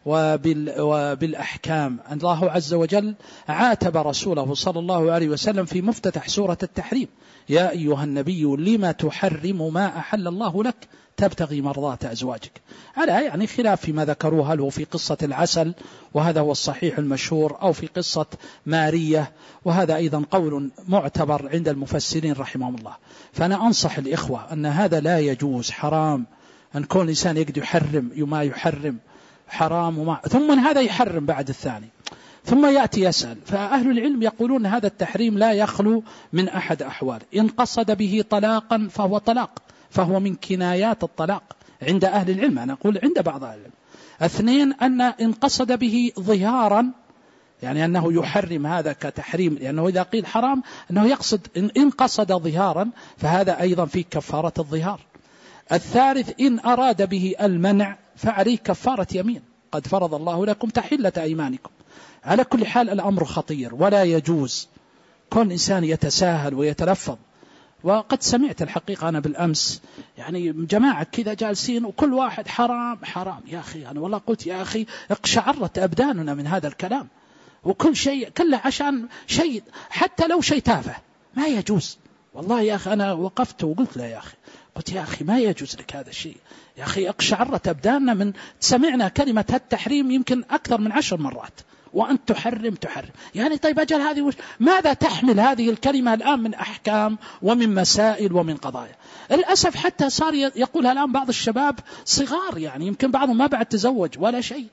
S1: وبالأحكام. الله عز وجل عاتب رسوله صلى الله عليه وسلم في مفتتح سورة التحريم: يا أيها النبي لما تحرم ما أحل الله لك تبتغي مرضات أزواجك. على يعني خلاف فيما ذكروه، هل هو في قصة العسل وهذا هو الصحيح المشهور، أو في قصة مارية، وهذا أيضا قول معتبر عند المفسرين رحمهم الله. فأنا أنصح الإخوة أن هذا لا يجوز، حرام أن كل إنسان يقدر يحرم ما يحرم، حرام وما ثم هذا يحرم بعد الثاني، ثم يأتي يسأل. فأهل العلم يقولون هذا التحريم لا يخلو من أحد أحوال: إن قصد به طلاقا فهو طلاق، فهو من كنايات الطلاق عند أهل العلم، أنا أقول عند بعض أهل العلم. اثنين، أن إن قصد به ظهارا، يعني أنه يحرم هذا كتحريم، لأنه إذا قيل حرام أنه يقصد إن قصد ظهارا فهذا أيضا في كفارة الظهار. الثالث، إن أراد به المنع فعليه كفارة يمين، قد فرض الله لكم تحلة أيمانكم. على كل حال الأمر خطير، ولا يجوز كل إنسان يتساهل ويتلفظ. وقد سمعت الحقيقة أنا بالأمس يعني جماعة كذا جالسين وكل واحد حرام حرام. يا أخي أنا والله قلت يا أخي اقشعرت أبداننا من هذا الكلام، وكل شيء كله عشان شيء حتى لو شيء تافه ما يجوز. والله يا أخي أنا وقفت وقلت له يا أخي، قلت يا أخي ما يجوز لك هذا الشيء، يا أخي اقشعرت أبداننا من سمعنا كلمة التحريم يمكن أكثر من 10 مرات، وأنت تحرم يعني طيب أجل هذه ماذا تحمل هذه الكلمة الآن من أحكام ومن مسائل ومن قضايا؟ للأسف حتى صار يقولها الآن بعض الشباب صغار، يعني يمكن بعضهم ما بعد تزوج ولا شيء،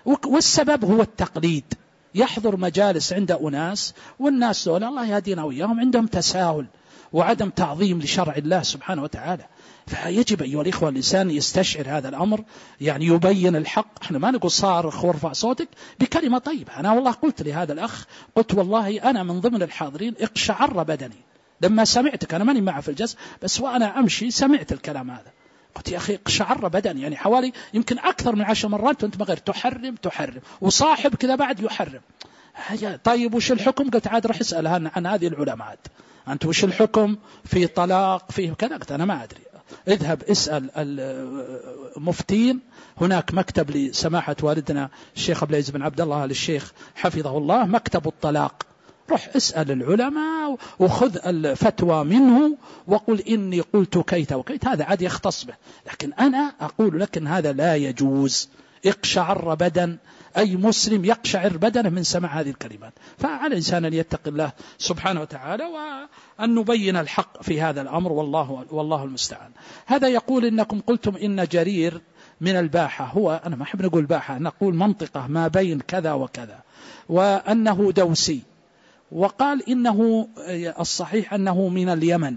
S1: والسبب هو التقليد. يحضر مجالس عند أناس، والناس دول الله يهدينا وياهم عندهم تساهل وعدم تعظيم لشرع الله سبحانه وتعالى. فيجب أيها الإخوة الإنسان يستشعر هذا الأمر، يعني يبين الحق. احنا ما نقول صارخ وارفع صوتك بكلمة طيبة. أنا والله قلت لهذا الأخ، قلت والله أنا من ضمن الحاضرين اقشعر بدني لما سمعتك، أنا ماني معه في الجلسة بس وأنا أمشي سمعت الكلام هذا، قلت يا أخي اقشعر بدني، يعني حوالي يمكن أكثر من 10 مرات وأنت مغير تحرم وصاحب كذا بعد يحرم. طيب وش الحكم؟ قلت عاد رح اسأل عن هذه العلماء، أنت وش الحكم في طلاق فيه كذا؟ قلت أنا ما أدري، اذهب اسأل المفتين، هناك مكتب لسماحة والدنا الشيخ عبد العزيز بن عبد الله آل الشيخ حفظه الله، مكتب الطلاق، روح اسأل العلماء وخذ الفتوى منه وقل إني قلت كيت وكيت، هذا عاد يختص به. لكن أنا أقول لك إن هذا لا يجوز. اقشعر بدن، أي مسلم يقشعر بدنه من سماع هذه الكلمات. فعلى الإنسان أن يتقي الله سبحانه وتعالى وأن نبين الحق في هذا الأمر، والله المستعان. هذا يقول إنكم قلتم إن جرير من الباحة، هو أنا ما أحب نقول باحة، نقول منطقة ما بين كذا وكذا، وأنه دوسي، وقال إنه الصحيح أنه من اليمن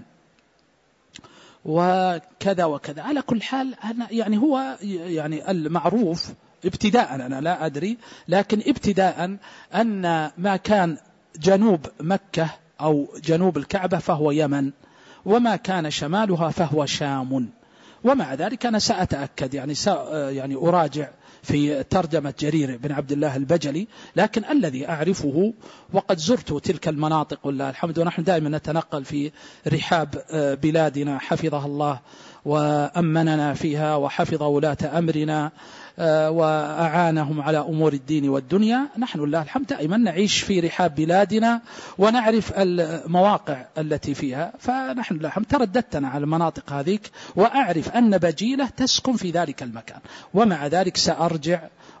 S1: وكذا وكذا. على كل حال يعني هو يعني المعروف ابتداء، أنا لا أدري، لكن ابتداء أن ما كان جنوب مكة أو جنوب الكعبة فهو يمن، وما كان شمالها فهو شام. ومع ذلك أنا سأتأكد، يعني أراجع في ترجمة جرير بن عبد الله البجلي، لكن الذي أعرفه وقد زرت تلك المناطق والله الحمد، ونحن دائما نتنقل في رحاب بلادنا حفظها الله وأمننا فيها وحفظ ولاة أمرنا وأعانهم على أمور الدين والدنيا. نحن لله الحمد دائما نعيش في رحاب بلادنا ونعرف المواقع التي فيها، فنحن لله الحمد ترددتنا على المناطق هذيك، وأعرف أن بجيلة تسكن في ذلك المكان، ومع ذلك سأرجع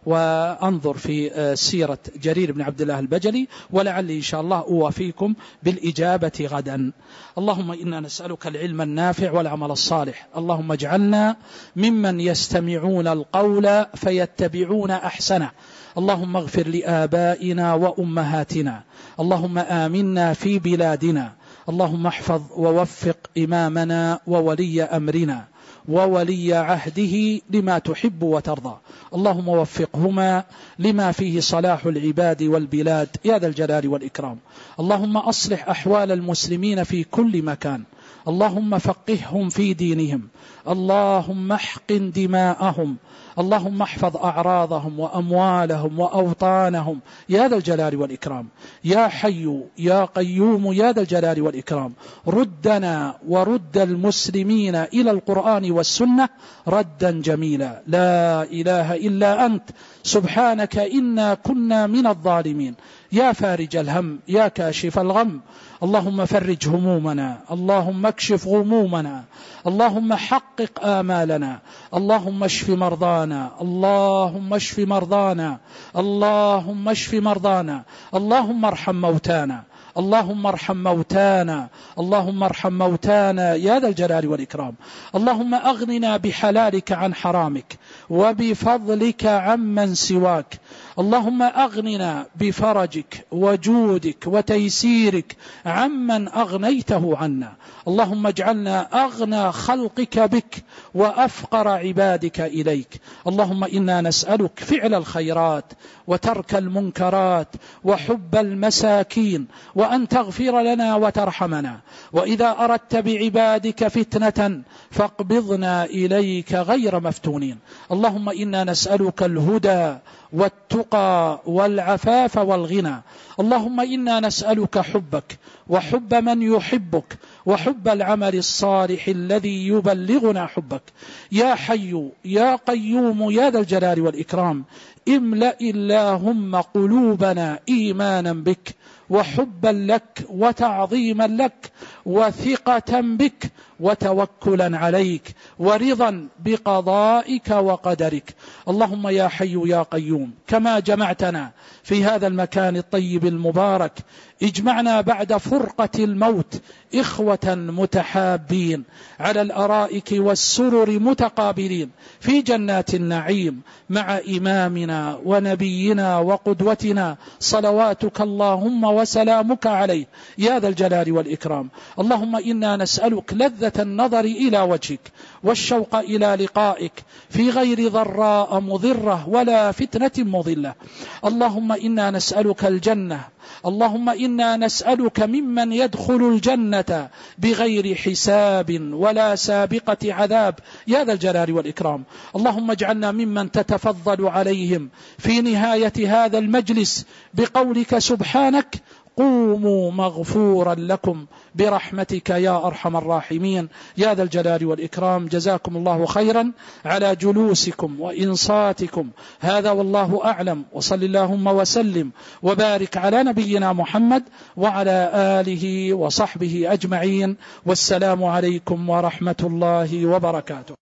S1: وأنظر في سيرة جرير بن عبد الله البجلي، ولعلي إن شاء الله أوافيكم بالإجابة غدا. اللهم إنا نسألك العلم النافع والعمل الصالح. اللهم اجعلنا ممن يستمعون القول فيتبعون أحسنه. اللهم اغفر لآبائنا وأمهاتنا. اللهم آمنا في بلادنا. اللهم احفظ ووفق إمامنا وولي أمرنا وولي عهده لما تحب وترضى. اللهم وفقهما لما فيه صلاح العباد والبلاد يا ذا الجلال والإكرام. اللهم أصلح أحوال المسلمين في كل مكان. اللهم فقههم في دينهم. اللهم احقن دماءهم. اللهم احفظ أعراضهم وأموالهم وأوطانهم يا ذا الجلال والإكرام. يا حي يا قيوم يا ذا الجلال والإكرام. ردنا ورد المسلمين إلى القرآن والسنة ردا جميلا. لا إله إلا أنت سبحانك إنا كنا من الظالمين. يا فارج الهم يا كاشف الغم. اللهم فرج همومنا. اللهم اكشف غمومنا. اللهم حقق آمالنا. اللهم اشف مرضانا. اللهم اشف مرضانا. اللهم اشف مرضانا. اللهم ارحم موتانا. اللهم ارحم موتانا. اللهم ارحم موتانا يا ذا الجلال والإكرام. اللهم أغننا بحلالك عن حرامك وبفضلك عمن سواك. اللهم أغننا بفرجك وجودك وتيسيرك عمن أغنيته عنا. اللهم اجعلنا أغنى خلقك بك وأفقر عبادك إليك. اللهم إنا نسألك فعل الخيرات وترك المنكرات وحب المساكين، وأن تغفر لنا وترحمنا، وإذا أردت بعبادك فتنة فاقبضنا إليك غير مفتونين. اللهم إنا نسألك الهدى والتقى والعفاف والغنى. اللهم إنا نسألك حبك وحب من يحبك وحب العمل الصالح الذي يبلغنا حبك. يا حي يا قيوم يا ذا الجلال والإكرام. املأ اللهم قلوبنا إيمانا بك وحبا لك وتعظيما لك وثقة بك وتوكلا عليك ورضا بقضائك وقدرك. اللهم يا حي يا قيوم، كما جمعتنا في هذا المكان الطيب المبارك اجمعنا بعد فرقة الموت إخوة متحابين على الأرائك والسرر متقابلين في جنات النعيم مع إمامنا ونبينا وقدوتنا صلواتك اللهم وسلامك عليه يا ذا الجلال والإكرام. اللهم إنا نسألك لذة النظر إلى وجهك والشوق إلى لقائك في غير ضراء مضرة ولا فتنة مضلة. اللهم إنا نسألك الجنة. اللهم إنا نسألك ممن يدخل الجنة بغير حساب ولا سابقة عذاب يا ذا الجلال والإكرام. اللهم اجعلنا ممن تتفضل عليهم في نهاية هذا المجلس بقولك سبحانك قوموا مغفورا لكم برحمتك يا أرحم الراحمين يا ذا الجلال والإكرام. جزاكم الله خيرا على جلوسكم وإنصاتكم هذا والله أعلم. وصل اللهم وسلم وبارك على نبينا محمد وعلى آله وصحبه أجمعين. والسلام عليكم ورحمة الله وبركاته.